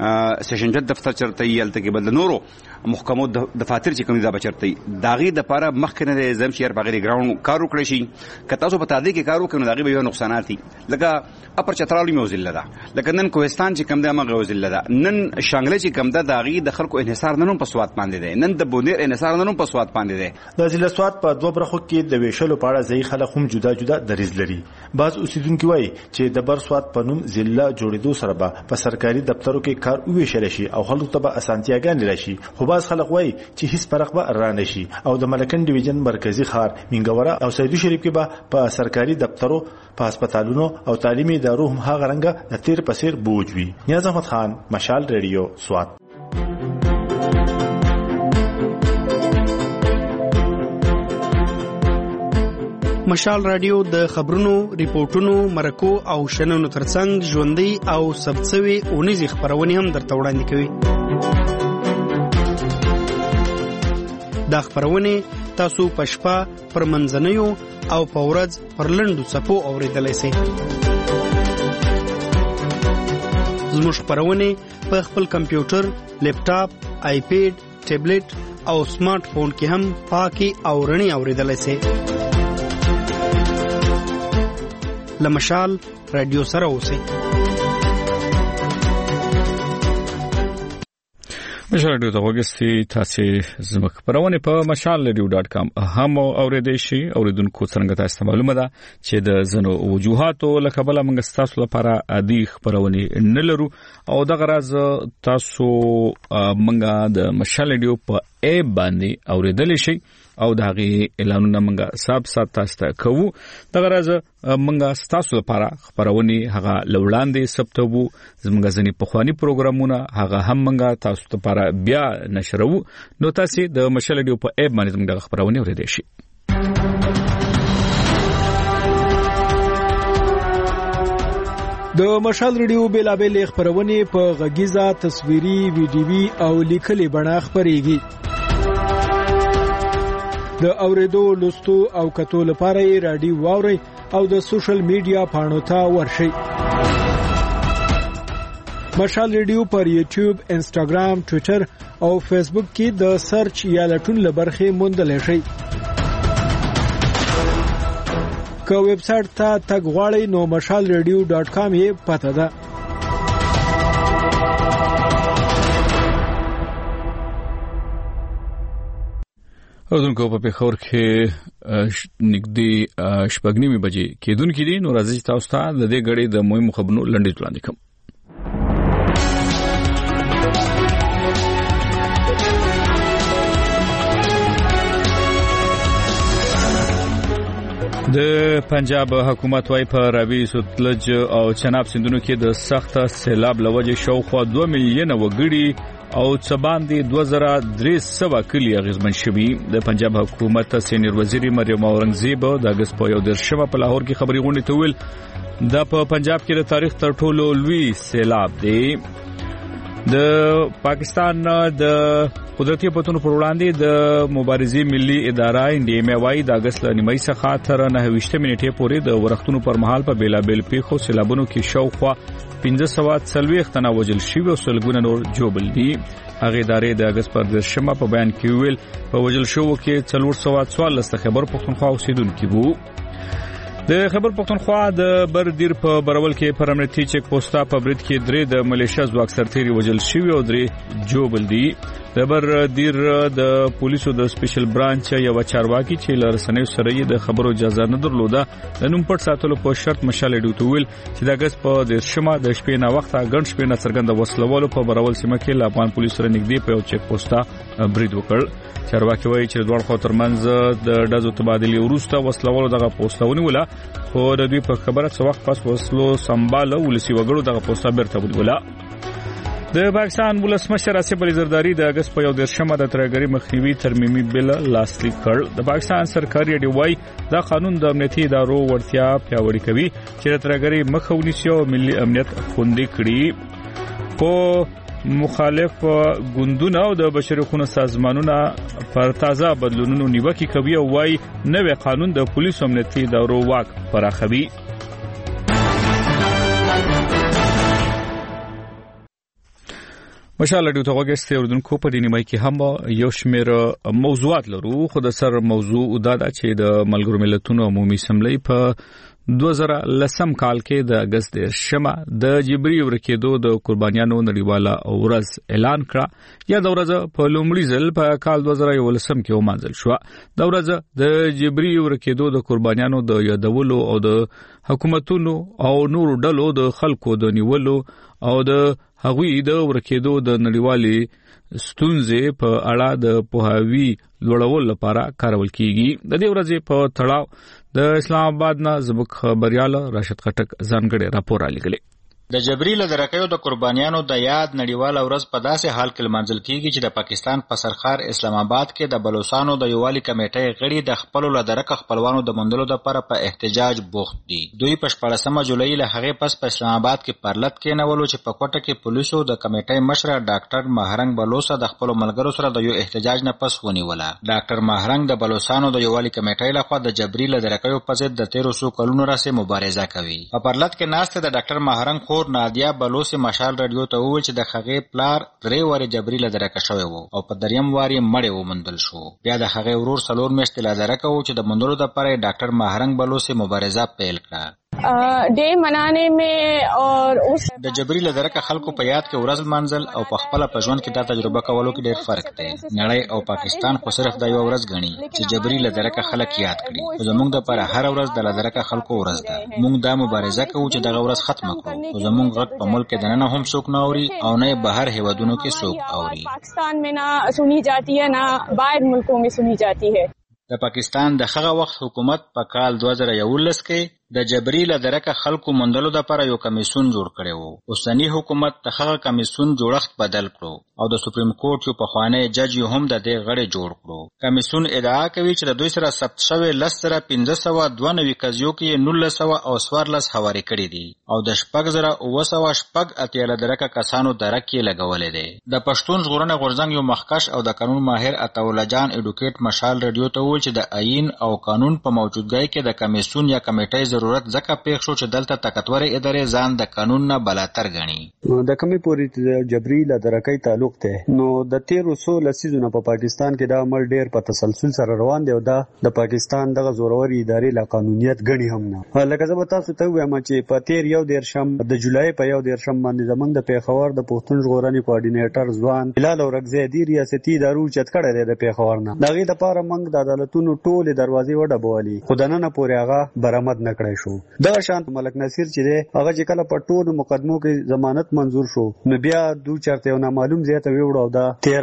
د سیشن جج دفتر چرته وي الته کې به د نورو محکمو دفاتر چې کوم دی دا بچرته وي داغي د لپاره مخکنه د زم شهر بغیر ګراوند کار وکړي شي که تاسو په تادی کې کار وکړو داغي به یو نقصانات دي لکه اپر چترالي موزله ده لکه نن کوهستان چې کم ده ما غوزله ده نن شانګله چې کم ده داغي د خلکو انحصار نن په سوات باندې ده نن د بونیر انحصار نن په سوات باندې ده. د ضلع سوات په 2 برخو کې د ویشلو په اړه ځای خلک هم جدا جدا دریځ لري. بعض اوسیدونکو وایي چې د بر سوات په نوم ضلع جوړېدو سره به په سرکاري دفترو کې کار ویشل شي او خلکو ته به اسانتیاګانې راشي خو بعض خلک وایي چې هیڅ فرق به رانه شي او د ملکن ډیویژن مرکزی ښار منګوره او سیدو شریف کې به په سرکاري دفترو په هسپتالونو او تعلیمي ادارو هم هغه رنګه د تیر پسیر بوج وي. نیاز احمد خان مشال ریډیو سوات. مشال رادیو د خبرونو، ریپورتونو، مرکو او شننو ترڅنګ ژوندۍ او ثبتسوي اونیزي خبرونه هم درته وړاندې کوي. دا خبرونه تاسو په شپه پر منځنیو او په ورځ پر لنډو څپو اوریدلای شئ. زموږ خبرونه په خپل کمپیوټر، لیپټاپ، آیپیډ، ټابلیټ او سمارټ فون کې هم پاکي او رڼي اوریدلای شئ. لمشال رادیو سره اوسئ. مشال رادیو ته وګورئ تاسو زموږ خبرونه په mashalradio.com هم اوریدئ شئ. اوریدونکو څنګه تاسو معلومه ده چې د زنو وجوهاتو لکه بل موږ تاسو لپاره عادي خبرونه نه لرو او د غرض تاسو موږ د مشال رادیو په ایپ باندې اوریدل شئ او دغه اعلانونه موږ سات تاسو ته کوو. د غرض موږ تاسو لپاره خبرونه هغه لوړاندې ثبتوو زموږ ځنی پخوانی پروګرامونه هغه هم موږ تاسو ته بیا نشرو نو تاسو د مشال رادیو په ایپ باندې موږ د خبرونه اوریدئ شئ. د مشال رادیو بیلابل خبرونه په غږیزه، تصویري، ویډیوي او لیکلي بڼه خبريږي. د اوریدو لوستو او کتو لپاره یې رادیو واوري او د سوشل میډیا پاڼو ته ورشئ. مشال ریډیو پر یوټیوب، انسټاګرام، ټوئیټر او فیسبوک کې د سرچ یا لټون لبرخه موندلی شئ. که ویب سټ ته تګ غواړئ نو mashalradio.com یې پته ده. اوردونکو په پیښور کې نږدې شپږ بجې کېدونکې دي. نو راځي تاسو ته د دې غړي د مهمو خبرونو لنډیز وړاندې کوم. د پنجاب حکومت وايي په راوي سوتلج او چناب سیندونو کې د سخت سیلاب لوجه شاوخوا 2 میلیونه وګړي او څباندې 2300 کلی اغیزمن شوي. د پنجاب حکومت سینیئر وزیر مریم اورنګزیب د اگست په 1 په لاهور کې خبري غونډه ته ویل دا په پنجاب کې د تاریخ تر ټولو لوی سیلاب دی. د پاکستان د قدرتي پتونو پر وړاندې د مبارزې ملي اداره NDMA د اگست نیمایي څخه تر 9 نیټې پورې د ورښتونو پر مهال په بیلابل پیښو سیلابونو کې شاوخوا 1540 تنه وژل شوي او سلګونه نور جوړل دي. هغه ادارې د اگست پر 10 په بیان کې ویل په وژل شوو کې 444 خبر پښتونخوا اوسیدونکو وو. د خبر پښتونخوا د بردیر په برول کې پر امنیتي چک پوسټا په برید کې 3 د ملیشیا ځواک سرتیري وژل شوي او 3 جوړل دي. د بردیر د پولیسو د سپیشل برانچ یو چارواکي چې لرسنې سره د خبرو اجازه نه درلوده د نوم پټ ساتلو په شرط مشال ډیوټویل چې د اگست په 10 د شپې نه وخت غن شپې نه څرګند وسلوالو په برول سیمه کې افغان پولیسو سره نږدې په یو چک پوسټا برید وکړ. چارواکي وایي چې دوه خو ترمنځ د ډزو تبادلې وروسته وسلوالو دغه پوسټاونی ولا خو د دوی په خبره څو وخت پس وسلو سمبال ولسی وګړو دغه پوسټا بیرته ولا. د پاکستان ولسمشر اسف علي زرداری د اگست په 11 د ترګری مخنیوي ترمیمي بل لاسلیک کړ. د پاکستان سرکاري اډې وایي دا قانون د امنیتي ادارو ورتیا پیاوړی کوي چې د ترګری مخه ونیسي او ملي امنیت خوندي کړي. په مخالف ګوندونه او د بشري حقوقو سازمانونه پر تازه بدلونونو نیوکه کوي او وايي نوې قانون د پولیسو امنیتي ادارو واک پراخوي. مشال ډیو ته وګورئ اردوونکو په دې نیمه کې هم یو شمېر موضوعات لرو. خو د سر موضوع دا ده چې د ملګرو ملتونو عمومي اسمبلی په 2010 کال کې د اگست 10 د جبري ورکېدو د قربانیانو نړیواله ورځ اعلان کړه. یا د ورځ په لومړي ځل په کال 2011 کې ومانځل شو. د ورځ د جبري ورکېدو د قربانیانو د یادولو او د حکومتونو او نورو ډلو د خلکو د نیولو او د هغوی د ورکېدو د نړیوالې ستونزې په اړه د پوهاوی لوړولو لپاره کارول کیږي. د دې ورځې په تړاو د اسلام آباد نه زموږ خبريال راشد خټک ځانګړی راپور رالیږلی. د جبري لدرکیو د قربانیانو د یاد نړیواله ورځ په داسې حال کې لمانځل کیږي چې د پاکستان په سرخار اسلام آباد کې د بلوچستانو د یووالي کمیټې غړي د خپل لدرک خپلوانو د مندلو لپاره په احتجاج بوخت دي. دوی په 14 جولای له هغه پس په اسلام آباد کې پرلط کې نولو چې په کوټه کې پولیسو د کمیټې مشر ډاکټر ماهرنګ بلوچا د خپل ملګرو سره د یو احتجاج نه پس ونیوله. ډاکټر ماهرنګ د بلوچستانو د یووالي کمیټې لخوا د جبري لدرکیو په ضد د 1300 کلونو راځي مبارزه کوي. په پرلط کې ناشته د ډاکټر ماهرنګ خور نادیا بلوچ مشال رادیو ته وویل چې د هغې پلار 3 واره جبري لدرکه شوی وو او په دریم واره مړی ومندل شو. بیا د هغې ورور 4 میاشتې لدرکه وو چې د مندلو لپاره ډاکټر ماهرنګ بلوچ مبارزه پیل کړه. ډے منانے میں اور اس د جبري لدرکه خلکو په یاد کې ورځ منزل او په خپل په ژوند کې دا تجربه کولو کې ډېر فرق دی. نړۍ او پاکستان خو صرف دا یو ورځ غني چې جبري لدرکه خلک یاد کړي. زموږ د پر هر ورځ د لدرکه خلکو ورځ ده. موږ دا مبارزه کوو چې دغه ورځ ختمه کړو. زموږ غږ په ملک کې دننه هم څوک نه اوري او نه بهر هیوادونو کې څوک اوري. پاکستان میں نہ سنی جاتی ہے نہ باہر ملکوں میں سنی جاتی ہے. د پاکستان د هغه وخت حکومت په کال 2011 کې د جبري له درکه خلکو موندلو لپاره یو کمیسون جوړ کړی وو. اوسنی حکومت د هغه کمیسون جوړښت بدل کړو او د سپریم کورټ یو پخوانی جج هم د دې غړي جوړ کړو. کمیسون ادعا کوي چې د دوی سره ثبت شوی 10,592 قضیو کې 1900 او 14 حواله کړي دي او د 4,980 درکه کسانو درکې لګولې دي. د پښتون ژغورنې غورځنګ یو مخکش او د قانون ماهر عطاالله جان اډوکیټ مشال رادیو ته وویل چې د آئین او قانون په موجودګۍ کې د کمیسون یا کمیټې ضرورت ځکه پیښ شو چې دلته طاقتورې ادارې ځان د قانون نه بلاتر ګڼي. د کومې پورې جبري له درکې تعلق ته نو د 1300 لسیزونو په پاکستان کې دا عمل ډېر په تسلسل سره روان دی او دا د پاکستان دغه زوروري ادارې لا قانونیت ګڼي هم نه. لکه زه به تاسو ته وایم چې په 13 د جولای په 1 باندې زمونږ د پیښور د پښتون ژغورنې کوارډینیټر ځوان بلال اورګزی دی ریاستي ادارو چت کړی دی د پیښور نه. دغه د پاره موږ د عدالتونو ټولې دروازې وډبولې خدانه پورې هغه برآمد نکړای شو. دغه شانت ملک نصیر چې دی هغه چې کله په ټولو مقدمو کې ضمانت منظور شو نو بیا دوه چرته یو نامعلوم ځای ته ویوړو دا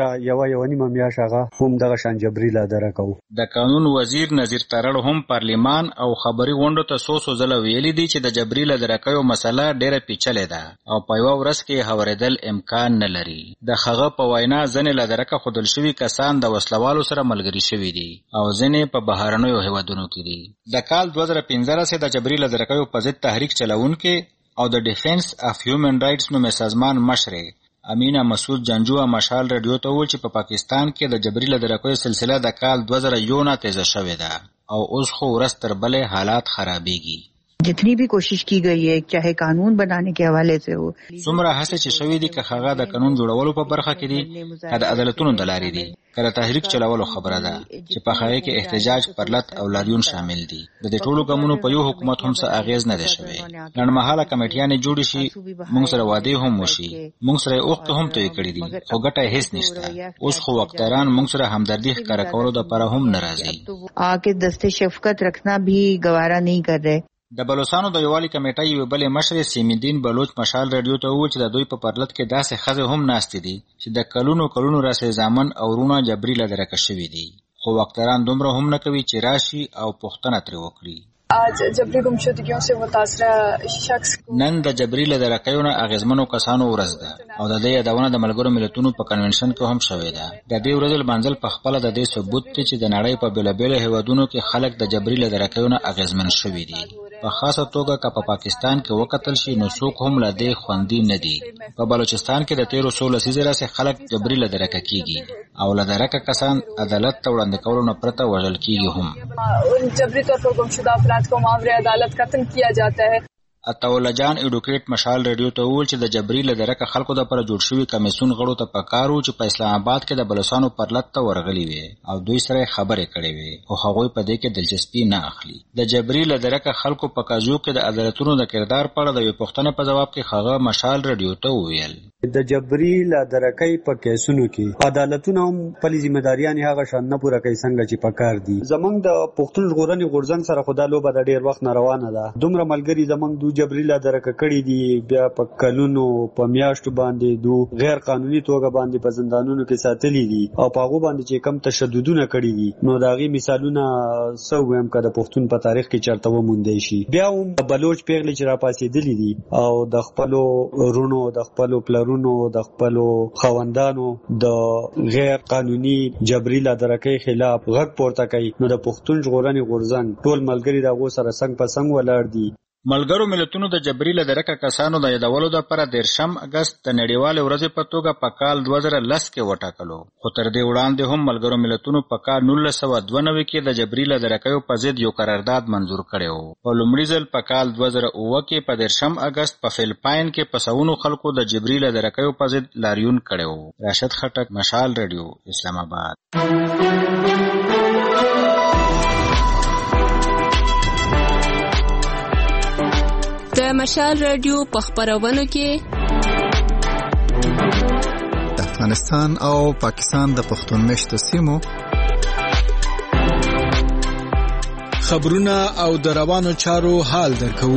13 میاشت هغه هم دغه شان جبري لا درکو. د قانون وزیر نذیر ترړ هم پارلیمان او خبري غونډو ته سوسو ځله ویلي دي چې د جبري لا درکو مسله ډېره پیچلې ده او په یو ورځ کې هوریدل امکان نه لري. د هغه په وینا ځنې لا درکه خودل شوی کسان د وسلوالو سره ملګری شوي دي او ځنې په بهرنیو هیوادونو کې دي. د کال 2015 د جبري لا درکو په ضد تحریک چلاونکي او د ډیفنس اف هیومن رائټس نومې سازمان مشر امینه مسعود جنجو مشال رادیو ته وویل چې په پاکستان کې د جبري له درکوي سلسله د کال 2001 نه تیزه شوې ده او اوس خو ورځ تر بلې حالات خرابېږي. जितनी भी कोशिश की गई है चाहे कानून बनाने के हवाले से हो څومره هڅه چې شوې دي که هغه د قانون جوړولو په برخه کې دي که د عدالتونو د لارې دي کله تحریک چلولو خبره ده چې په هغه کې احتجاج پرلط او لاریون شامل دي. د دې ټولو ګامونو په یو حکومت هم څه اغیز نه دی شوی. لنډمهاله کمیټیانې جوړې شي موږ سره وعده هم وشي موږ سره اوخت هم توی کړی دي خو ګټه هیڅ نشته. اوس خو وقتران موږ سره همدردي ښکاره کولو لپاره هم ناراضي آکه دسته شفقت رکھنا بھی گوارا نہیں کر رہے. د بلوچستان د یووالي کمیټې یو بل مشر سیمدین بلوچ مشال رادیو ته وویل چې د دوی په پرلط کې داسې خزه هم ناشته دي چې د کلونو راسه زامن او رونه جبري له درکه شوی دي خو وقتران دومره هم نه کوي چې راشي او پوښتنه ترې وکړي. आज जबरी गुमशुदगियों से मुतासरा शख्स نن د جبري له درکېونه اغیزمنو کسانو ورځ ده او د دې یادونه د ملګرو ملتونو په کنونشن کې هم شوې ده. د دې ورځ منځل په خپل د دې ثبوت چې د نړۍ په بیلابیلو هیوادونو کې خلک د جبري له درکېونه اغیزمن شوي دي. په خاصه توګه که په پاکستان کې وکتل شي نو څوک هم له دې خوندي نه دي. په بلوچستان کې د 1300 لسیزه راځي خلک جبري له درکه کیږي او له درکه کسان عدالت ته وړاندې کولو نه پرته وژل کیږي هم. جبری طور پر گمشدہ افراد کو ماورا عدالت قتل کیا جاتا ہے. عطاالله جان اډوکیټ مشال رادیو ته وویل چې د جبري له درکه خلکو د پر جوړ شوی کمیسون غړو ته پکارو چې په اسلام آباد کې د بلوچستانو پرلط ته ورغلي وي او دوی سره خبرې کړې وي او هغه په دې کې دلچسپي نه اخلي. د جبري له درکه خلکو په کاجو کې د عدالتونو د کردار په اړه د یو پوښتنه په جواب کې هغه مشال رادیو ته وویل د جبري له درکې په کیسونو کې عدالتونه هم خپل ځمېداریان هغه شان نه پوره کوي څنګه چې پکار دي. زمونږ د پښتون ژغورنې غورځنګ سره خدا لوبه د ډیر وخت نه روانه ده. دومره ملګری زمونږ دو جبري له درکه کړي دي بیا په کلونو په میاشتو باندې دو غیر قانوني توګه باندې په زندانونو کې ساتلي دي او په هغه باندې چې کم تشددونه کړي دي نو داغي مثالونه سو هم کده پښتون په تاریخ کې چرته وموندې شي. بیا هم بلوچ پیغلې چې را پاسې دي دي او د خپلو رونو د خپلو پلرونو د خپلو خوندانو د غیر قانوني جبري له درکې خلاف غږ پورته کوي نو د پښتون ژغورنې غورځنګ ټول ملګری دغه سره څنګ په څنګ ولاړ دي. ملګرو ملتونو د جبري له درکه کسانو د یادولو لپاره 13 اگست د نړیوال ورځې په توګه په کال 2010 کې وټاکلو خو تر دې وړاندې هم ملګرو ملتونو په کال 1992 کې د جبري له درکې په ضد یو قرارداد منزور کړی و. په لومړي ځل په کال 2009 کې په 13 اگست په فلپاین کې په سونو خلکو د جبري له درکې په ضد لاریون کړی و. راشد خټک مشال رادیو اسلام آباد. د مشال رادیو په خبرونو کې د افغانستان او پاکستان د پښتون مشتو سیمو خبرونه او د روانو چارو حال درکو.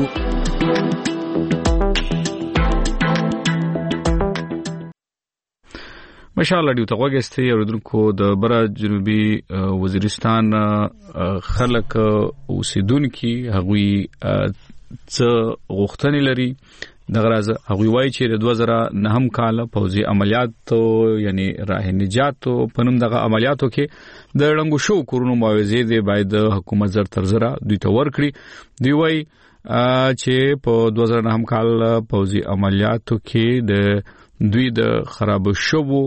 مشال رادیو ته وګورئ اوریدونکو د بره جنوبي وزیرستان خلک اوسیدونکو هغوی څه غوښتنې لري دغه راز هغوی وایي چې د 2009 کال پوځي عملیات یعنی راه نجات په نوم دغه عملیاتو کې د ړنګو شو کورونو معاوضه دی باید حکومت زر تر زره دوی ته ورکړي دی وایي چې په 2009 کال پوځي عملیاتو کې د دوی د خراب شوو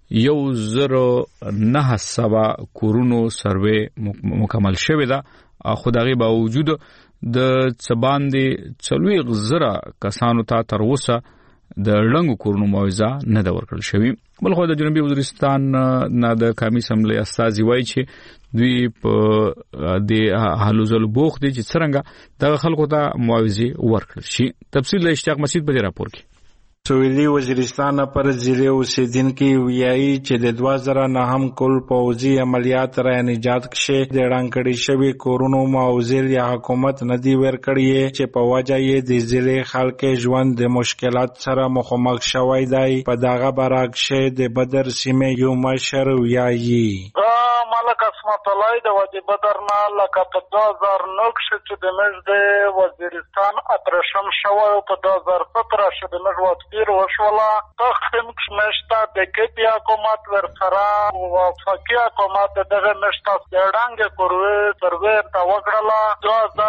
1900 کورونو سروې مکمل شوې ده خو دغه باوجود د څباندې 40,000 کسانو ته تر اوسه د ړنګو کورونو معاوضه نه ده ورکړل شوې بلخو د جنوبي وزیرستان نه د قومي اسمبلی استازي وایي چې دوی په د حلو ځل بوخ دي چې څنګه د خلکو ته معاوضه ورکړل شي تفصیل اشتیاق مسجد په راپور کې سویلی وزیرستان پر ضلع اوسیدونکو ویایي چې د 2009 کال پوځي عملیات را نجات کې د ړنګړې شوی کورونو معاوضه یا حکومت ندی ورکړي چې په وجه یې د ضلع خلک ژوند د مشکلات سره مخامخ شوی دی په دغه برعکس د بدر سیمه یو مشر ویایي ملک اسمت الله د وادي بدر نه لکه په 2009 کې چې د مجد وزیرستان اترشم شوی په 2017 کې د مجد وشولا تخم مشتا د کپیا حکومت ورسره وفاقي حکومت دغه مشتا ډنګ کوروي سروي تا وکړه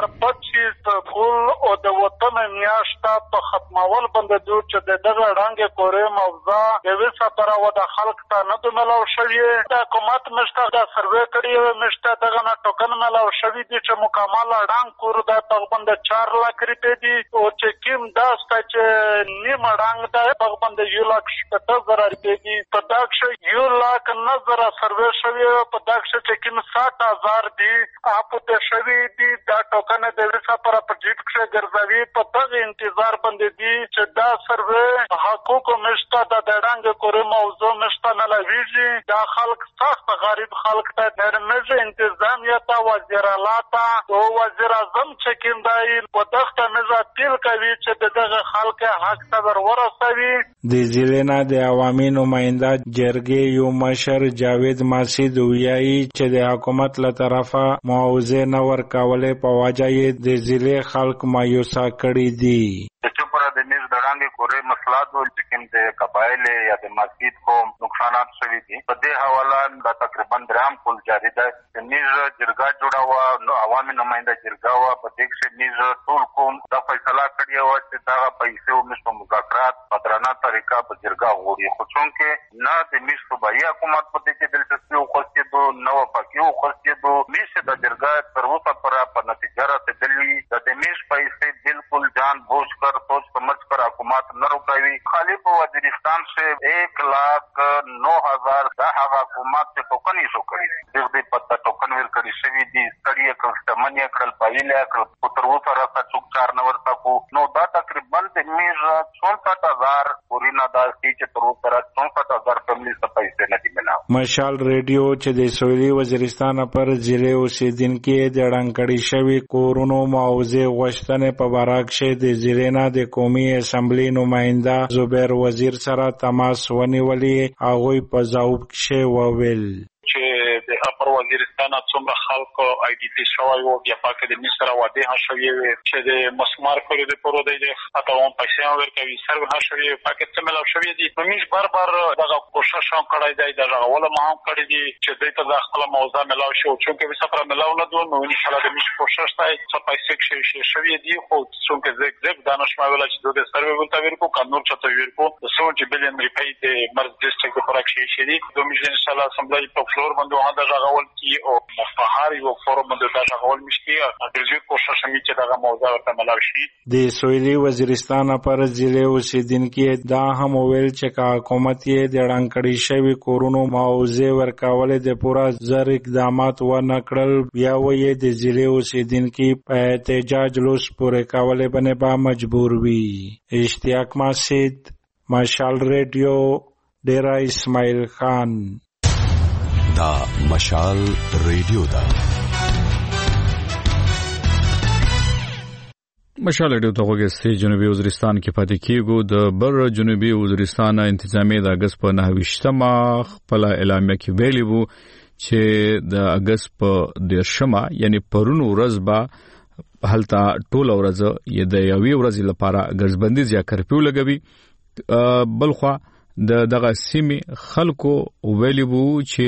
2025 فول او د وطن میاشتا په ختمول باندې دوی چې دغه ډنګ کوروي موضوع د وسه پر و د خلک ته نه دملو شوی د حکومت مشتا د سروي کړی مشتا دغه نه ټوکن ملو شوی دي چې مکمل ډنګ کور د تقبند 4 لک روپے دي او چې کیم داسته چې نیم ډنګ د بغبند 1,70,000 روپے دي په داکشه 1,09,000 سروي شوی په داکشه چې کیم 60,000 دي اپ ته شوی دي دا ټوکن د وسه پر پروجیکټ کې ګرځوي په دغه انتظار باندې دي چې دا سروي حقوق مشته د ډنګ کوري موضوع مشته نه لويږي دا خلک سخت غریب خلک ته نرمه انتظامیه ته وزیر اعلی ته او وزیر اعظم چې کیم دی په دغه مزه تل کوي چې دغه خلک حق ته ورسوي د ضلع د عوامي نماینده جرګې یو مشر جاوید ماسید ویایي چې د حکومت له طرفه معاوضه نه ورکولې په وجه یې د ضلع خلک مایوسه کړي دي د نیز دړانګې کورې مسلات او چې د قبایل یا د مسجد کوم نقصانات شوي دي په دې حواله د تقریبا درام کول جاری ده چې نیز جرګه جوړه نو عوامي نماینده جرګه وا په دې کې نیز ټول کوم د فیصله کړی و چې دا پیسې او مشو مذاکرات په درانه طریقه په جرګه غوړي خو څنګه نه د مش صوبایي حکومت په دې کې دلچسپي او خوښیدو نو پاکي او خوښیدو مش د جرګه تر اوسه پر په نتیجه راځي د مش پیسې بالکل جان بوجھ کر سوچ समझ कर हुकूमत न रुकाई खाली वजीरिस्तान से 1,09,000 हुकूमत से टोकन ही करी पत्ता टोकन वेल करी सवी दी स्तरीय कस्टमनिया कल पाइले पुत्रवो तरह चुकचार नवरता को नो दा तकरीबन दिमीर 64,000 पूरी नादा की तरह 64,000 फैमिली से पैसे नहीं मिला मशाल रेडियो چې د سویلي وزیرستان پر ضلع اوسیدونکو د ډنګړی شوی کورونو معاوضه غوښتنې په برعکس د ضلع نه د قومي اسمبلی نماینده زبیر وزیر سره تماس ونیولې هغه په ځواب کې وویل چې د اپر وزیرستان څومره خلکو آی ډی پی شوی او بیا پاکه د مصر واده ها شوی چې د مسمار کړو د پرو د اتاوم پیسې ورکوي سر ها شوی پاکه څمل شوی دي مېش بار دغه کوشش هم کړی دی دغه ولا ما هم کړی دي چې د ته د خپل موضوع ملاو شو چې به سفر ملاو نه دوه نو ان شاء الله د مش کوشش تای څه پیسې شوی دي خو څنګه زګ دانش ما ویل چې د سروي ولته ورکو قانون چته ورکو د 100 بلین روپۍ د مرز ډیسټریکټ پر اکشي شي دي دوه ان شاء الله اسمبلی په فلور باندې هغه ژغول کی او مفاهری او فورم باندې دا ژغول مشتي د دې کوشش می چې دا موضوع ورته ملاو شي د سویلي وزیرستان پر ضلع اوسیدونکو دا هم ویل چې حکومت یې د ډنګړی شوی کورونو معاوضه ورکول د پورا زر اقدامات ونه کړل بیا وې د ضلع اوسیدونکو په احتجاج لوس پورې کولې باندې با مجبور وي اشتیاق مسجد مشال ریډیو ډیرا اسماعیل خان دا مشال ریډیو دا مشال ډیو ته وګورئ جنوبي وزیرستان کې پاتې کیږي د بر جنوبي وزیرستان انتظامیه د اگست په 29مه خپل اعلامیه کې ویلي وو چې د اگست په 10مه یعنی پرون ورځ به هلته ټول ورځ د یوې ورځې لپاره ګرځبندي یا کرفیو لګوي. بلخوا دغه سیمې خلکو ویلي وو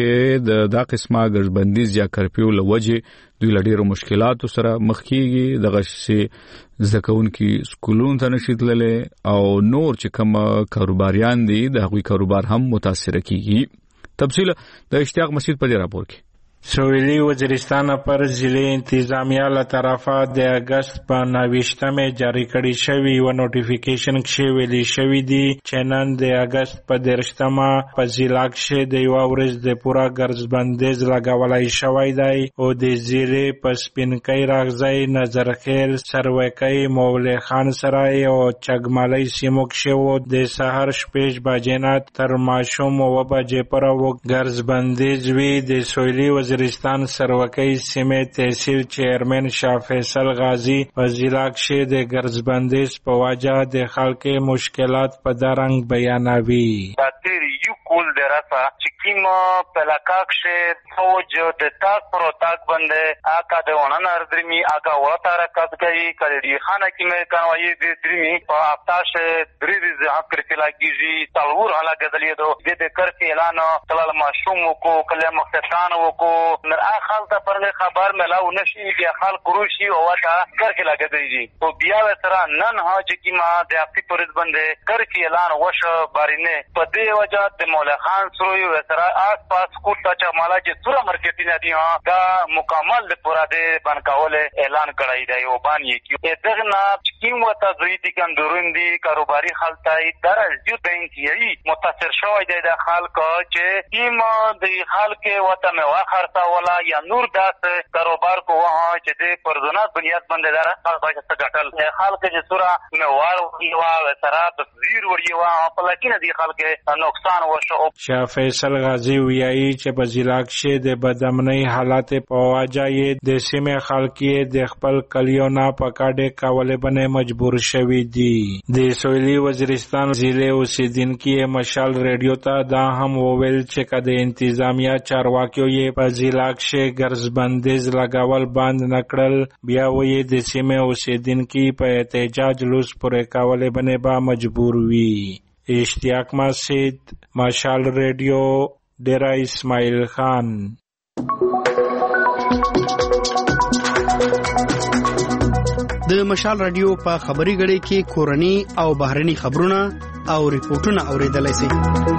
چې دا قسمه ګرځبندي یا کرفیو لوجه دوی لډیرو مشکلاتو سره مخ کیږي. دغه شی زکونکي سکولونو ته نشي تللی او نور چې کوم کاروباریان دي د هغوی کاروبار هم متاثر کیږي. تفصیل د اشتیاق مسجد په دې راپور کې. سویلی وزیرستان پر ضلع انتظامیه له طرفه د اگست په 29مه جاری کړی شوی و نوټیفیکیشن کې ویلي شوی دی چې نن د اگست په 10مه په ضلع کې د یو ورځ د پورا ګرځبندیز لګولای شوی دی او د ضلع په سپینکۍ راغځي نظرخیل سروکۍ مولی خان سرای او چګمالۍ سیمو کې د سحر شپږ بجې نه تر ماښام 9 بجې پورې ګرځبندیز وی. د سویلی وزیرستان سروکۍ سیمې تحصیل چیرمن شاه فیصل غازی په ضلع کې د ګرځبندیز په وجه د خلکو مشکلات په درنګ بیانوي. کول دراسا چکیم پلاکاکشه فوج د تاک پروتاک بنده آکا د ونن اردرمی آکا ورطا رکات گئی کلیدی خانه کی میں کنوائی درمی پا افتاش دریز حق کرفی لاگیجی تلور حالا گدلی دو دید کرفی اعلان تلال ماشوم وکو کلی مختتان وکو نر آخال تا پرده خبر ملاو نشی بیا خال کروشی وواتا کرفی لاگدیجی تو بیا ویسرا نن ها چکیم دیافتی پرد بنده کرفی اعلان وش بارینه پا دی وجہ د مولا خان سروی وسرا آس پاس کوټا چا مالا چې سورا مرکزی ندی ها دا مکمل د پورا د بنکاول اعلان کړی دی او باندې کې دغه چکیم وتا زویدی کندوروندی کاروباری خلطای در یو بینکی متاثر شوی دی د خلک چې تیم د خلک وته مو اخرتا ولا یا نور داس کاروبار کو وها چې د پردونات بنیاد باندې دار خلک څخه ګټل خلک چې سورا موار وا وسرا تصویر وړي وا په لکه دی خلک نقصان وشو. شاه فیصل غازی ویایي چې په ضلع کې د بدامنۍ حالات په وجه یې د سیمې خلک د خپل کلیو نه په کاډه کولې باندې مجبور شوي دي. د سویلی وزیرستان ضلع اوسیدونکو مشال ریډیو ته دا هم وویل چې کله انتظامیه چارواکیو یې په ضلع کې ګرځبندیز لګول بند نکړل بیا وې د سیمې اوسیدونکو په احتجاج لوس پورې کولې باندې به مجبور وي. اشتیاق مسجد مشال ریڈیو ڈیرا اسماعیل خان. د مشال رادیو په خبري غړي کې کورني او بهرني خبرونه او ریپورتونه اوریدلای شئ.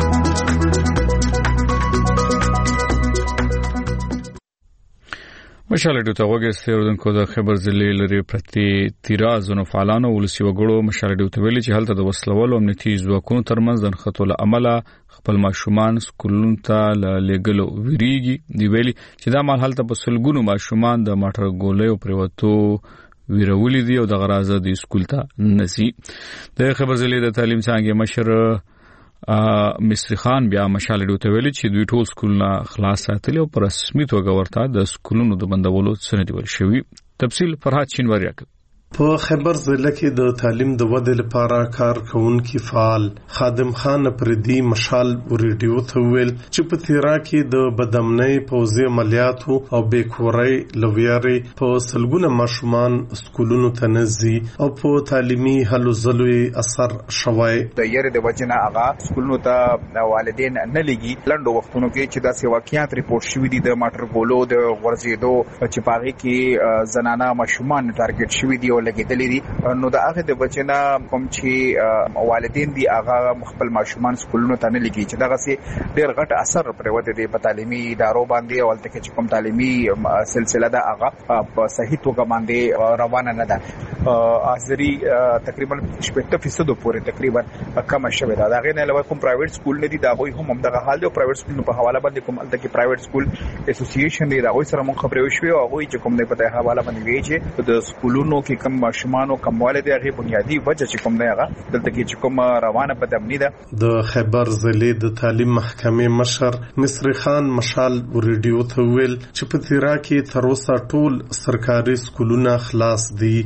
مشال ډیو ته وګورئ اردوونکو د خبر ضلع لري پرتی تیرازونو فعالانو ولسی وګړو مشال ډیو ته ویلي چې هلته د وسلوالو امنیتي ځواکونو ترمنځ د خطو له عمله خپل ماشومان سکولونو ته لېګلو ویریږي. دی ویلي چې دا مال هلته په سلګونو ماشومان د ماټر ګولې پروتو ویرولې دي او د غرازه د سکول ته نسی. د خبر ضلع د تعلیم څنګه مشر مصری خان بیا مشال ډیو ته ویلي چې دوی ټول سکولونه خلاص ساتلي او پر رسمي توګه ورته د سکولونو د بندولو سند ول شوی. تفصیل فرحات شینواری راکړي. په خیبر ضلع کې د تعلیم د ودې لپاره کار کوونکي فعال خادم خان پردي مشال ریډیو ته ویل چې په تیرا کې د بدامنۍ پوځي عملیاتو او بیکورۍ لویاري په سلګونه ماشومان سکولونو ته نزي او په تعلیمي هلو ځلوي اثر شوی. د یری د وجنه هغه سکولونو ته والدین نه لګي لندو وختونو کې چې دا واقعیت ریپورت شوی دي د ماټر ګولو د ورزيدو چې پاره کې زنانه ماشومان ټارګټ شوی دي لګیدلې دي. نو دا هغه د بچنه کوم چې والدین دي هغه خپل ماشومان سکولونو ته نه لګي چې دغه سي ډېر غټ اثر پروت دي په تعلیمي ادارو باندې او تل کې کوم تعلیمي سلسله ده هغه په صحیح توګه باندې روانه نه ده. ازري تقریبا 80% پورې تقریبا کم شوه دا غیر نه علاوه کوم پرایویټ سکول نه دي دا غوي هم دغه حال دی. پرایویټ سکول په حواله باندې کوم الته کې پرایویټ سکول اسوسییشن دی دا غوي سره مونږ خبرې وشوي او غوي چې کوم نه په حواله باندې وی چې د سکولونو کې کم ماشومان او کمواله دی هغه بنیادی وجه چې کوم نه هغه دلته کې چې کوم روانه بدامنی ده. د خیبر ضلع د تعلیم محکمې مشر مصری خان مشال ریډیو ته ویل چې په تیرا کې تر اوسه ټول سرکاري سکولونه خلاص دي او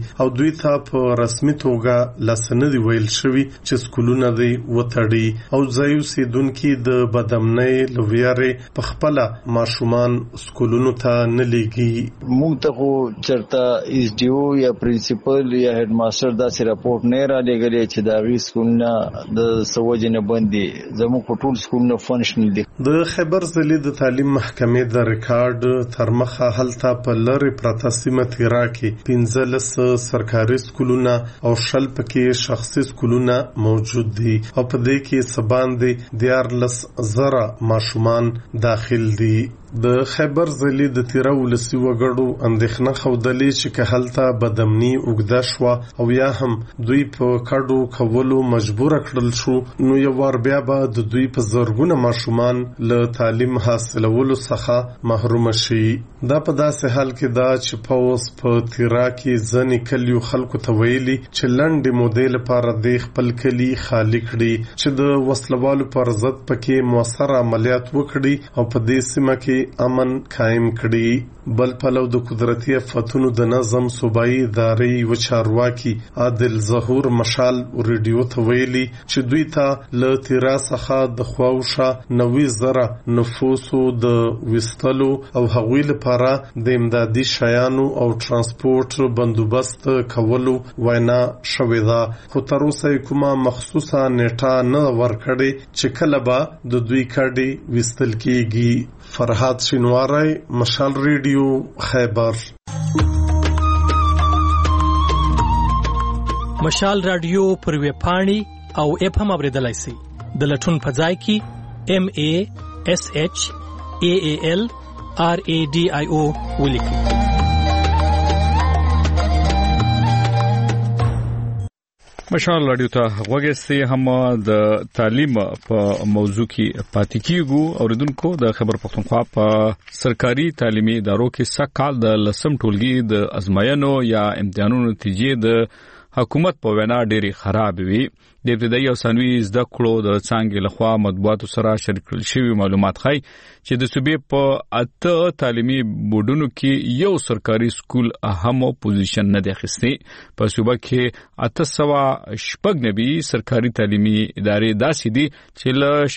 دوی ته په رسمي توګه لاسندي ویل شوی چې سکولونه دی وتړي او ځای اوسیدونکو د بدامنۍ لویارې په خپل ماشومان سکولونو ته نه لېږي. موږ ته چرته ایس ډي او یا پرنسپل یا هډ ماستر دا سي راپورټ نه را لګلې چې دا وی سکولونه د سوجنه باندې زموږ په ټول سکولونو فنکشنل دي. د خیبر ضلع د تعلیم محکمې د ریکارډ تر مخه هلته په لری پراته سیمه تیرا کې 15 سرکاري سکولونه او شل پکې شخصي سکولونه موجود دي او په دې کې سباندې 14,000 ماشومان داخل دي. د خیبر ضلع د تیرا ولسی وګړو اندېښنه خوده چې که هلته بدامني اوږده شوه او یا هم دوی په کډو کولو مجبور کړل شو نو یو وار بیا به د دوی په زرګونه ماشومان له تعلیم حاصلولو څخه محروم شي. دا په داسې حال کې دا چې پوس په تیرا کې ځنې کلیو خلکو ته ویلي چې لنډې مودې لپاره د خپل کلی خالی کړي چې د وسلوالو پر ضد پکې موثر عملیات وکړي او په دې سیمه کې امن قائم کړي. بل پلو د قدرتي آفتونو د نظم صوبایي ادارې و چارواکي عادل ظهور مشال ریډیو ته ویلي چې دوی ته له تیرا څخه د خواوشه 90,000 نفوسو د وستلو او هغوی لپاره د امدادي شیانو او ترانسپورت بندوبست کولو وینا شوې ده، خو تر اوسه کومه مخصوصه نیټه نه ورکړې چې کله به د دوی کډې وستل کیږي. فرهاد شینواری، مشال ریډیو، خیبر. مشال رادیو پر ویب پاڼې او اپ هم اوریدلای شئ. د لټون په ځای کې MASHALRADIO ولیکئ. مشال رادیو ته غوږی هم د تعلیم په موضوع کې پاتې کیږو. اوریدونکو د خبر پښتونخوا په سرکاري تعلیمي ادارو کې سکهال د لسم ټولګي د ازمایښتونو یا امتحانونو نتیجې د حکومت په وینا ډېری خراب وي. د ابتدایي او ثانوي زده کړو د څانګې لخوا مطبوعاتو سره شریک کړل شوی معلومات ښیي چې د صوبې په 8 تعلیمي بورډونو کې یو سرکاري سکول اهم پوزیشن نه دی اخیستی. په صوبه کې 890 سرکاري تعلیمي ادارې داسې دي چې له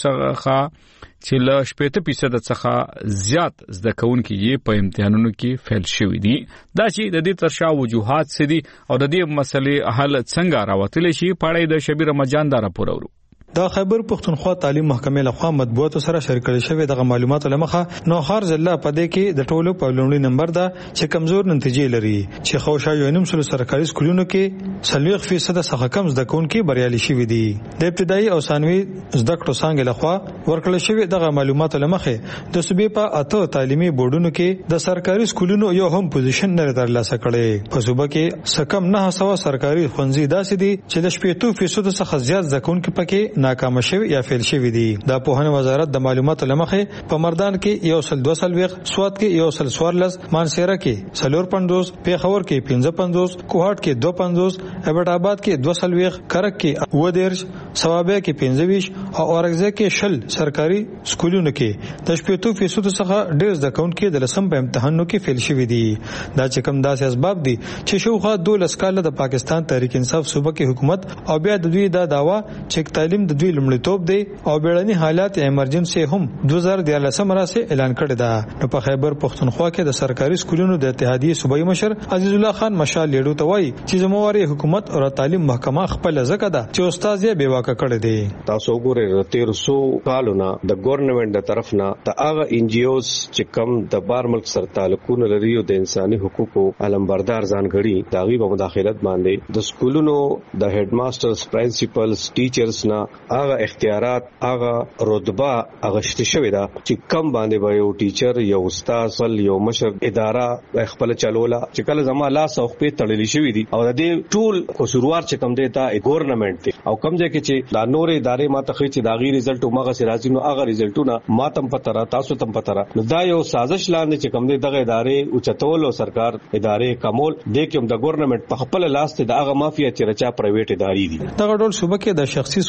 80% څخه زیات زده کوونکي یې په امتحانونو کې فیل شوي دي. دا چې د دې ترشا وجوهات څه دي او د دې مسلې حل څنګه راوتلی شي په اړه د شبیر مجان دا راپور اورو. د خیبر پښتونخوا تعلیم محکمې لخوا مطبوعاتو سره شریک کړل شوی دغه معلوماتو لمخه نوخار ضلع په دې کې د ټولو په لومړي نمبر ده چې کمزور نتیجې لري چې خوشا یونیم سل سرکاري سکولونو کې 40% څخه کم زده کوونکي بریالي شوي دي. د ابتدایي او ثانوي زده کړو څنګه لخوا ورکړل شوی دغه معلوماتو لمخه د صوبې په 8 تعلیمي بورډونو کې د سرکاري سکولونو یو هم پوزیشن نه ترلاسه کړي. په صوبه کې سکم 900 سرکاري ښوونځي داسې دي چې د 80% څخه زیات زده کوونکي پکې ناکام شوی یا فیل شوی دي. د پوهنې وزارت د معلوماتو لمخه په مردان کې 102 سوات کې 114 مانسیرا کې 450 پیښور کې 55 کوهاټ کې 250 ابټ آباد کې 200 کرک کې ودرج ثوابه کې 25 او اورګزه کې 10 سرکاري سکولونو کې د 80% څخه ډیر زده کوونکي د لسم په امتحانونو کې فیل شوی دي. دا چې کوم داسې اسباب دي چې شوخه 12 کال د پاکستان تحریک انصاف صوبه کې حکومت او بیا د دوی دا داوا چې تعلیم د دوی لومړیتوب دی او بیړني حالات ایمرجنسي هم 2013 راسه اعلان کړی دا. نو په خیبر پښتونخوا کې د سرکاري سکولونو د اتحادیې صوبایي مشر عزیز الله خان مشال لیډو ته وایي چې زمواري حکومت او تعلیم محکمه خپل ځکه ده چې استاد یې بیواکه کړی دی. تاسو ګورئ 1300 کالونه د ګورنمنت د طرف نه د هغه ان جی اوز چې کم د بار ملک سره تعلقونه لري او د انساني حقوقو علمبردار ځانګړي داغي په مداخلت باندې د سکولونو د هډ ماسترز پرنسپلز ټیچرز نه هغه اختیارات هغه رتبه اغشت شوی دا چې کم باندې به یو ټیچر یو استاد یو مشر اداره خپل چلوله چې کله زما لاس او خپې تړلې شوی دي او د دې ټول قصوروار چې کم دیتا ګورنمنت دی او کم ځکه چې دا نور ادارې ماته خې چې دا غي رزلټ او ماغه سرازي نو هغه رزلټونه ماتم پتره تاسو تم پتره نو دا یو سازش لاندې چې کم دی دغه ادارې او چتول او سرکار ادارې کمول د کوم د ګورنمنت په خپل لاس ته دغه مافیا چې رچا پرایویټ ادارې دي. دغه ډول صوبه کې د شخصي سکولونو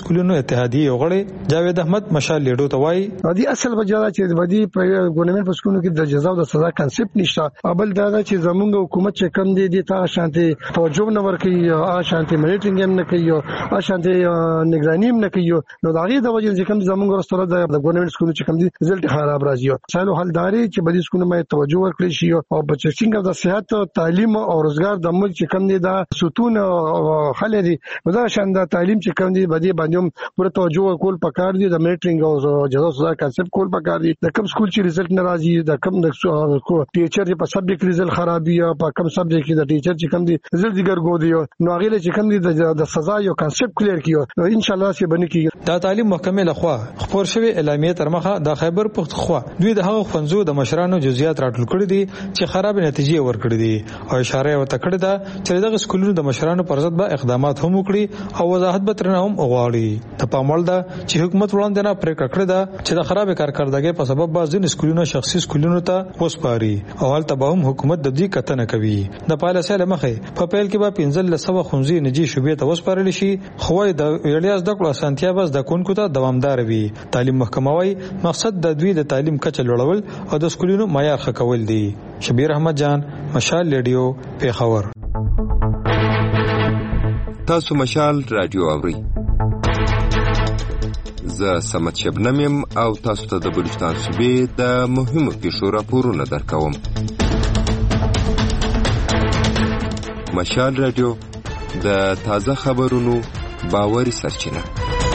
اتحادیه غړي جاوید احمد مشال لیډو ته وایي ودی اصل وجه چې ودی ګورنمنت په سکولونو کې د جزا او د سزا کنسپټ نشته. اول دا چې زمونږ حکومت چې کم دي ته شانتي توجه نه ورکوي، شانتي مانیټرینګ هم نه کوي، شانتي نگرانی هم نه کوي. نو دا غي د وجه چې کم زمونږ ورسره د ګورنمنت سکولونو چې کم دي رزلټ خراب راځي. سالو حلداري چې بدی سکولونو باندې توجه ورکړي شي او په چینګ د صحت، تعلیم او روزګار د ملک چې کم دي دا ستون خلک دي دا شان د تعلیم چې کم دي بدی باندې پوره توجه کول پکار دي. د میټرینګ او جزا سزا کنسپټ کول پکار دي. د کم سکول چې رزلټ ناراضي، د کم د ټیچر چې په سبجیکټ رزلټ خراب یا په کم سبجیکټ کې د ټیچر چې کم دي رزلټ ګرګو دي نو هغه چې کم دي د سزا یو کنسپټ کلیر کیو نو ان شاء الله چې بنې کیږي. د تعلیم محکمې لخوا خبر شوی اعلامیه تر مخه د خیبر پختونخوا دوی د هغه خنزو د مشرانو جزئیات راټول کړي دي چې خراب نتیجې ورکړي دي او اشاره ورته کړې ده چې دغه سکولونو د مشرانو پر ضد به اقدامات هم وکړي او وضاحت به ترنه هم وغواړي. د پاموړ ده چې حکومت وړاندې نه پریکړه کړې ده چې د خراب کارکړدګۍ په سبب بعض سکولونو شخصي سکولونو ته وسپاري او هلته به هم حکومت د دې کتنه کوي. د پالیسۍ له مخې په پیل کې به 1500 خنزي نجی شوبې ته وسپارل شي خو د ویډیاز د کړه سانتیا بس د کونکو ته دوامدار وي. تعلیم محکمه وايي مقصد د دوی د تعلیم کچه لوړول او د سکولونو معیار ښه کول دي. شبیر احمد جان، مشال ریډیو، پیښور. تاسو مشال رادیو اورئ. زه سمت شبنم یم او تاسو ته د بلوچستان صوبې د مهمو پیښو راپورونه درکوم. مشال رادیو د تازه خبرونو باوري سرچینه.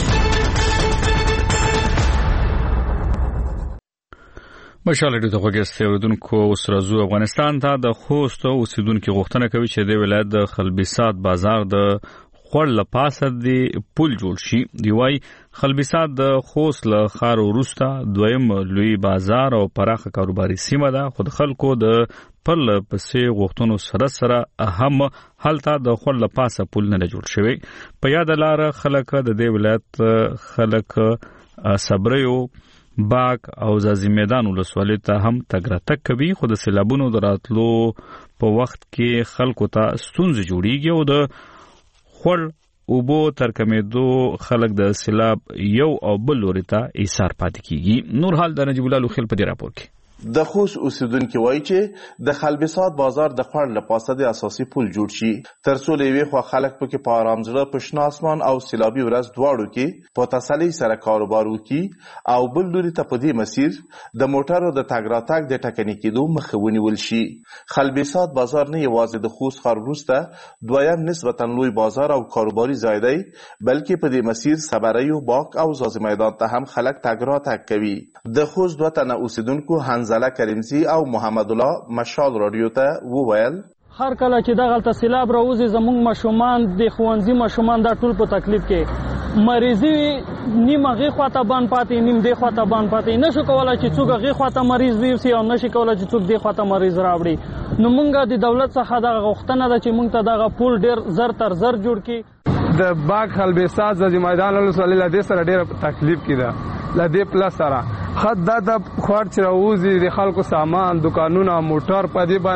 مشال رادیو ته وګورئ اوریدونکو اوس راځو افغانستان ته. د خوست اوسیدونکو غوښتنه کوي چې د ولایت د خلبیسات بازار د خور لپاسه دی پول جوړ شي. دی وای خلبیسات د خوست له خار وروسته دویم لوی بازار او پراخه کاروباري سیمه ده خو د خلکو د پل پسې غوښتنو سره اهم حالت د خور لپاسه پول نه جوړ شوی. په یاد لار خلک د دې ولایت خلک صبریو باغ او زازی میدان ولسوالۍ ته هم تګ راتګ کوي خو د سیلابونو دراتلو په وخت کې خلکو ته ستونزې جوړیږي او د خور اوبو ترکمېدو خلک د سیلاب یو او بل لوري ته ایثار پاتې کیږي. نور حال د نجیب الله لوخیل په دې راپور کې. د خوست اوسیدونکو وایي چې د خلبیسات بازار د خور لپاسه د اساسي پول جوړ شي ترڅو لوي خو خلک پکې په آرام ځړه په شنه اسمان او سیلابي ورځ دواړو کې په تسلي سره کاروبار وکړي او بل لوري ته په دې مسیر د موټرو د تګ راتګ د ټکني کېدو مخه ونیول شي. خلبیسات بازار نه یوازې د خوست ښار وروسته دویم نسبتا لوی بازار او کاروباري ځای دی بلکې په دې مسیر صبریو باغ او زازی میدان ته هم خلک تګ راتګ کوي. د خوست دوه تنه اوسیدونکو زله کریمزی او محمد الله مشال رادیو ته وویل هر کله چې دغه تسلیب راوځي زموږ مشومان د خوانزي مشومان دا ټول په تکلیف کې مریضي نیمه غي خواته باندې پاتې نیم دی خواته باندې پاتې نشو کولای چې څوک غي خواته مریض وي او نشي کولای چې څوک دی خواته مریض راوړي. نو مونږه د دولت څخه دغه غوښتنه ده چې مونږ ته دغه پول ډیر زر تر زر جوړ کړي. د باغ خلبیسات زازی میدان ولسوالۍ له دې سره ډیر تکلیف کیده لدې پلس سره خد د خور چې راوځي د خلکو سامان دکانونه موټر په دې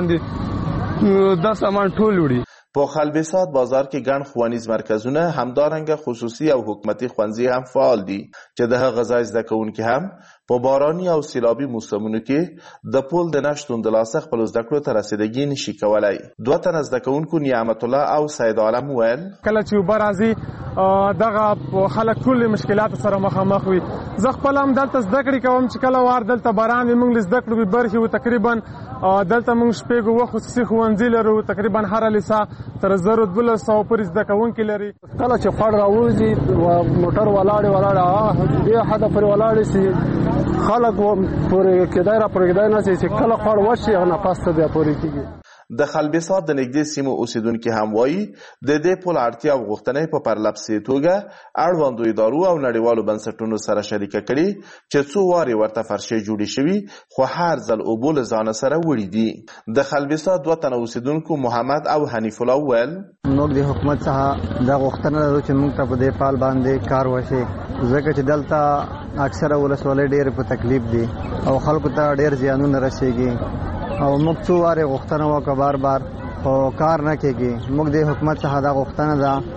باندې د سامان ټول وړي. په خلبیسات بازار کې ګڼ ښوونیز مرکزونه همدارنګه خصوصي او حکومتي ښوونځي هم فعال دي چې د هغه ځای زده کوونکي هم په باراني او سیلابي موسمونو کې د پول د نشتون د لاسه خپل زده کړو ته رسیدګي نشي کولای. دوه تنه زده کوونکو نعمت الله او سید عالم ویل کله چې وبر راځي دغه خلک ټول مشکلات سره مخامخ وي. زه خپل هم دلته زده کړې کوم چې کله وار دلته باران موږ زده کړو به برخي و تقریبا دلته موږ شپږ وخت خصوصي ښوونځي لرو تقریبا هر لیسا تر 1200 پورې زده کوونکي لري. کله چې خړ راوځي موټر ولاړ دې حدا پر ولاړ سي خلک پورې کېدای را پورې کېدای نه چې کله خړ وشي نه پاسته بیا پورې کیږي. د خلبیسات د نږدې سیمو اوسیدونکو هم وایي د دې پول اړتیا او غوښتنې په پرلپسې توګه اړوندو ادارو او نړیوالو بنسټونو سره شریکه کړي چې څو وارې ورته فرشې جوړې شوي خو هر ځل اوبو له ځانه سره وړي دي. د خلبیسات دوه تنه اوسیدونکو محمد او حنیف الله ویل موږ د حکومت څخه دا غوښتنه لرو چې موږ ته په دې پال باندې کار وشي ځکه چې دلته اکثره ولسوالۍ ډېر په تکلیف دي او خلکو ته ډېر زیانونه رسېږي او موږ څو وارې غوښتنه وکړه بار بار خو کار نه کېږي. موږ د حکومت څخه دا غوښتنه ده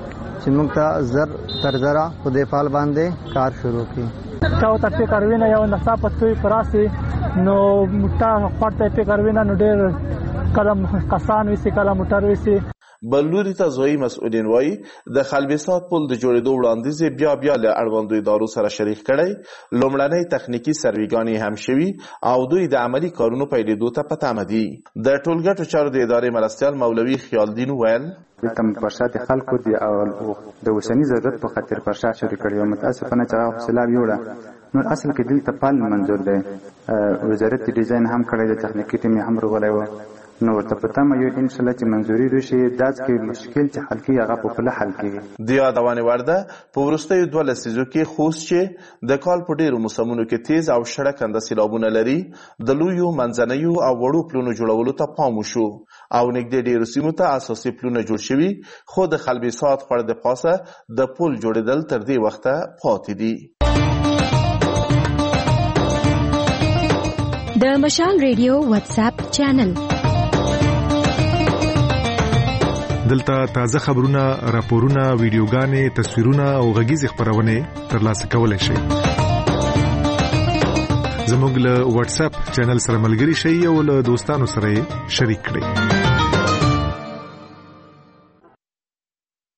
چې موږ ته زر تر زره په دې فال باندې کار شروع کړي. چاو ته فکر وینه یو نصاب پتوي پراسي نو موټا خاطر فکر وینه نو ډېر کلم کسان وسی کلم موټر وسی. بلوري ته ځوایي مسؤلین وایي د خلبسات پل د جوړېدو وړاندیز بیا له اړوندو ادارو سره شریک کړی، لومړنۍ تخنیکی سرویګانې هم شوي او دوی د عملی کارونو پیلېدو ته په تمه دي. د ټولګټو چارو د ادارې مرستیال مولوي خیالدین ویل تم پرشا د خلکو د اوسنی ضرورت په خاطر پرشا شروع کړی او متاسفانه چې هغه سیلاب یوړه نو اصل کې دلته پال منظور دی. وزارت ډیزاین هم کړی د تخنیکی ټیم هم راغلی و نو ورته پته مې یو ان شاء الله چې منځوري وشي داس کې مشکل چې حل کې هغه په خپل حل کې د یادونه ورده. په ورستیو 2 لسیزو کې خوست چې د کال په ډیرو موسمونو کې تیز او شړکنده سیلابونه لري، د لویو منځنیو او وړو پلونو جوړولو ته پام وشو او نږدې ډیرو سیمو ته اساسي پلونه جوړ شوي، خو د خلبسات خړ د پاسه د پل جوړېدل تر دې وخته پاتې دي. د مشال ریډیو واتس اپ چینل دلته تازه خبرونه، راپورونه، ویډیوګانې، تصویرونه او غږیزې خبرونه ترلاسه کولای شئ. زموږ له واتس اپ چینل سره ملګري شئ او له دوستانو سره شریک کړئ.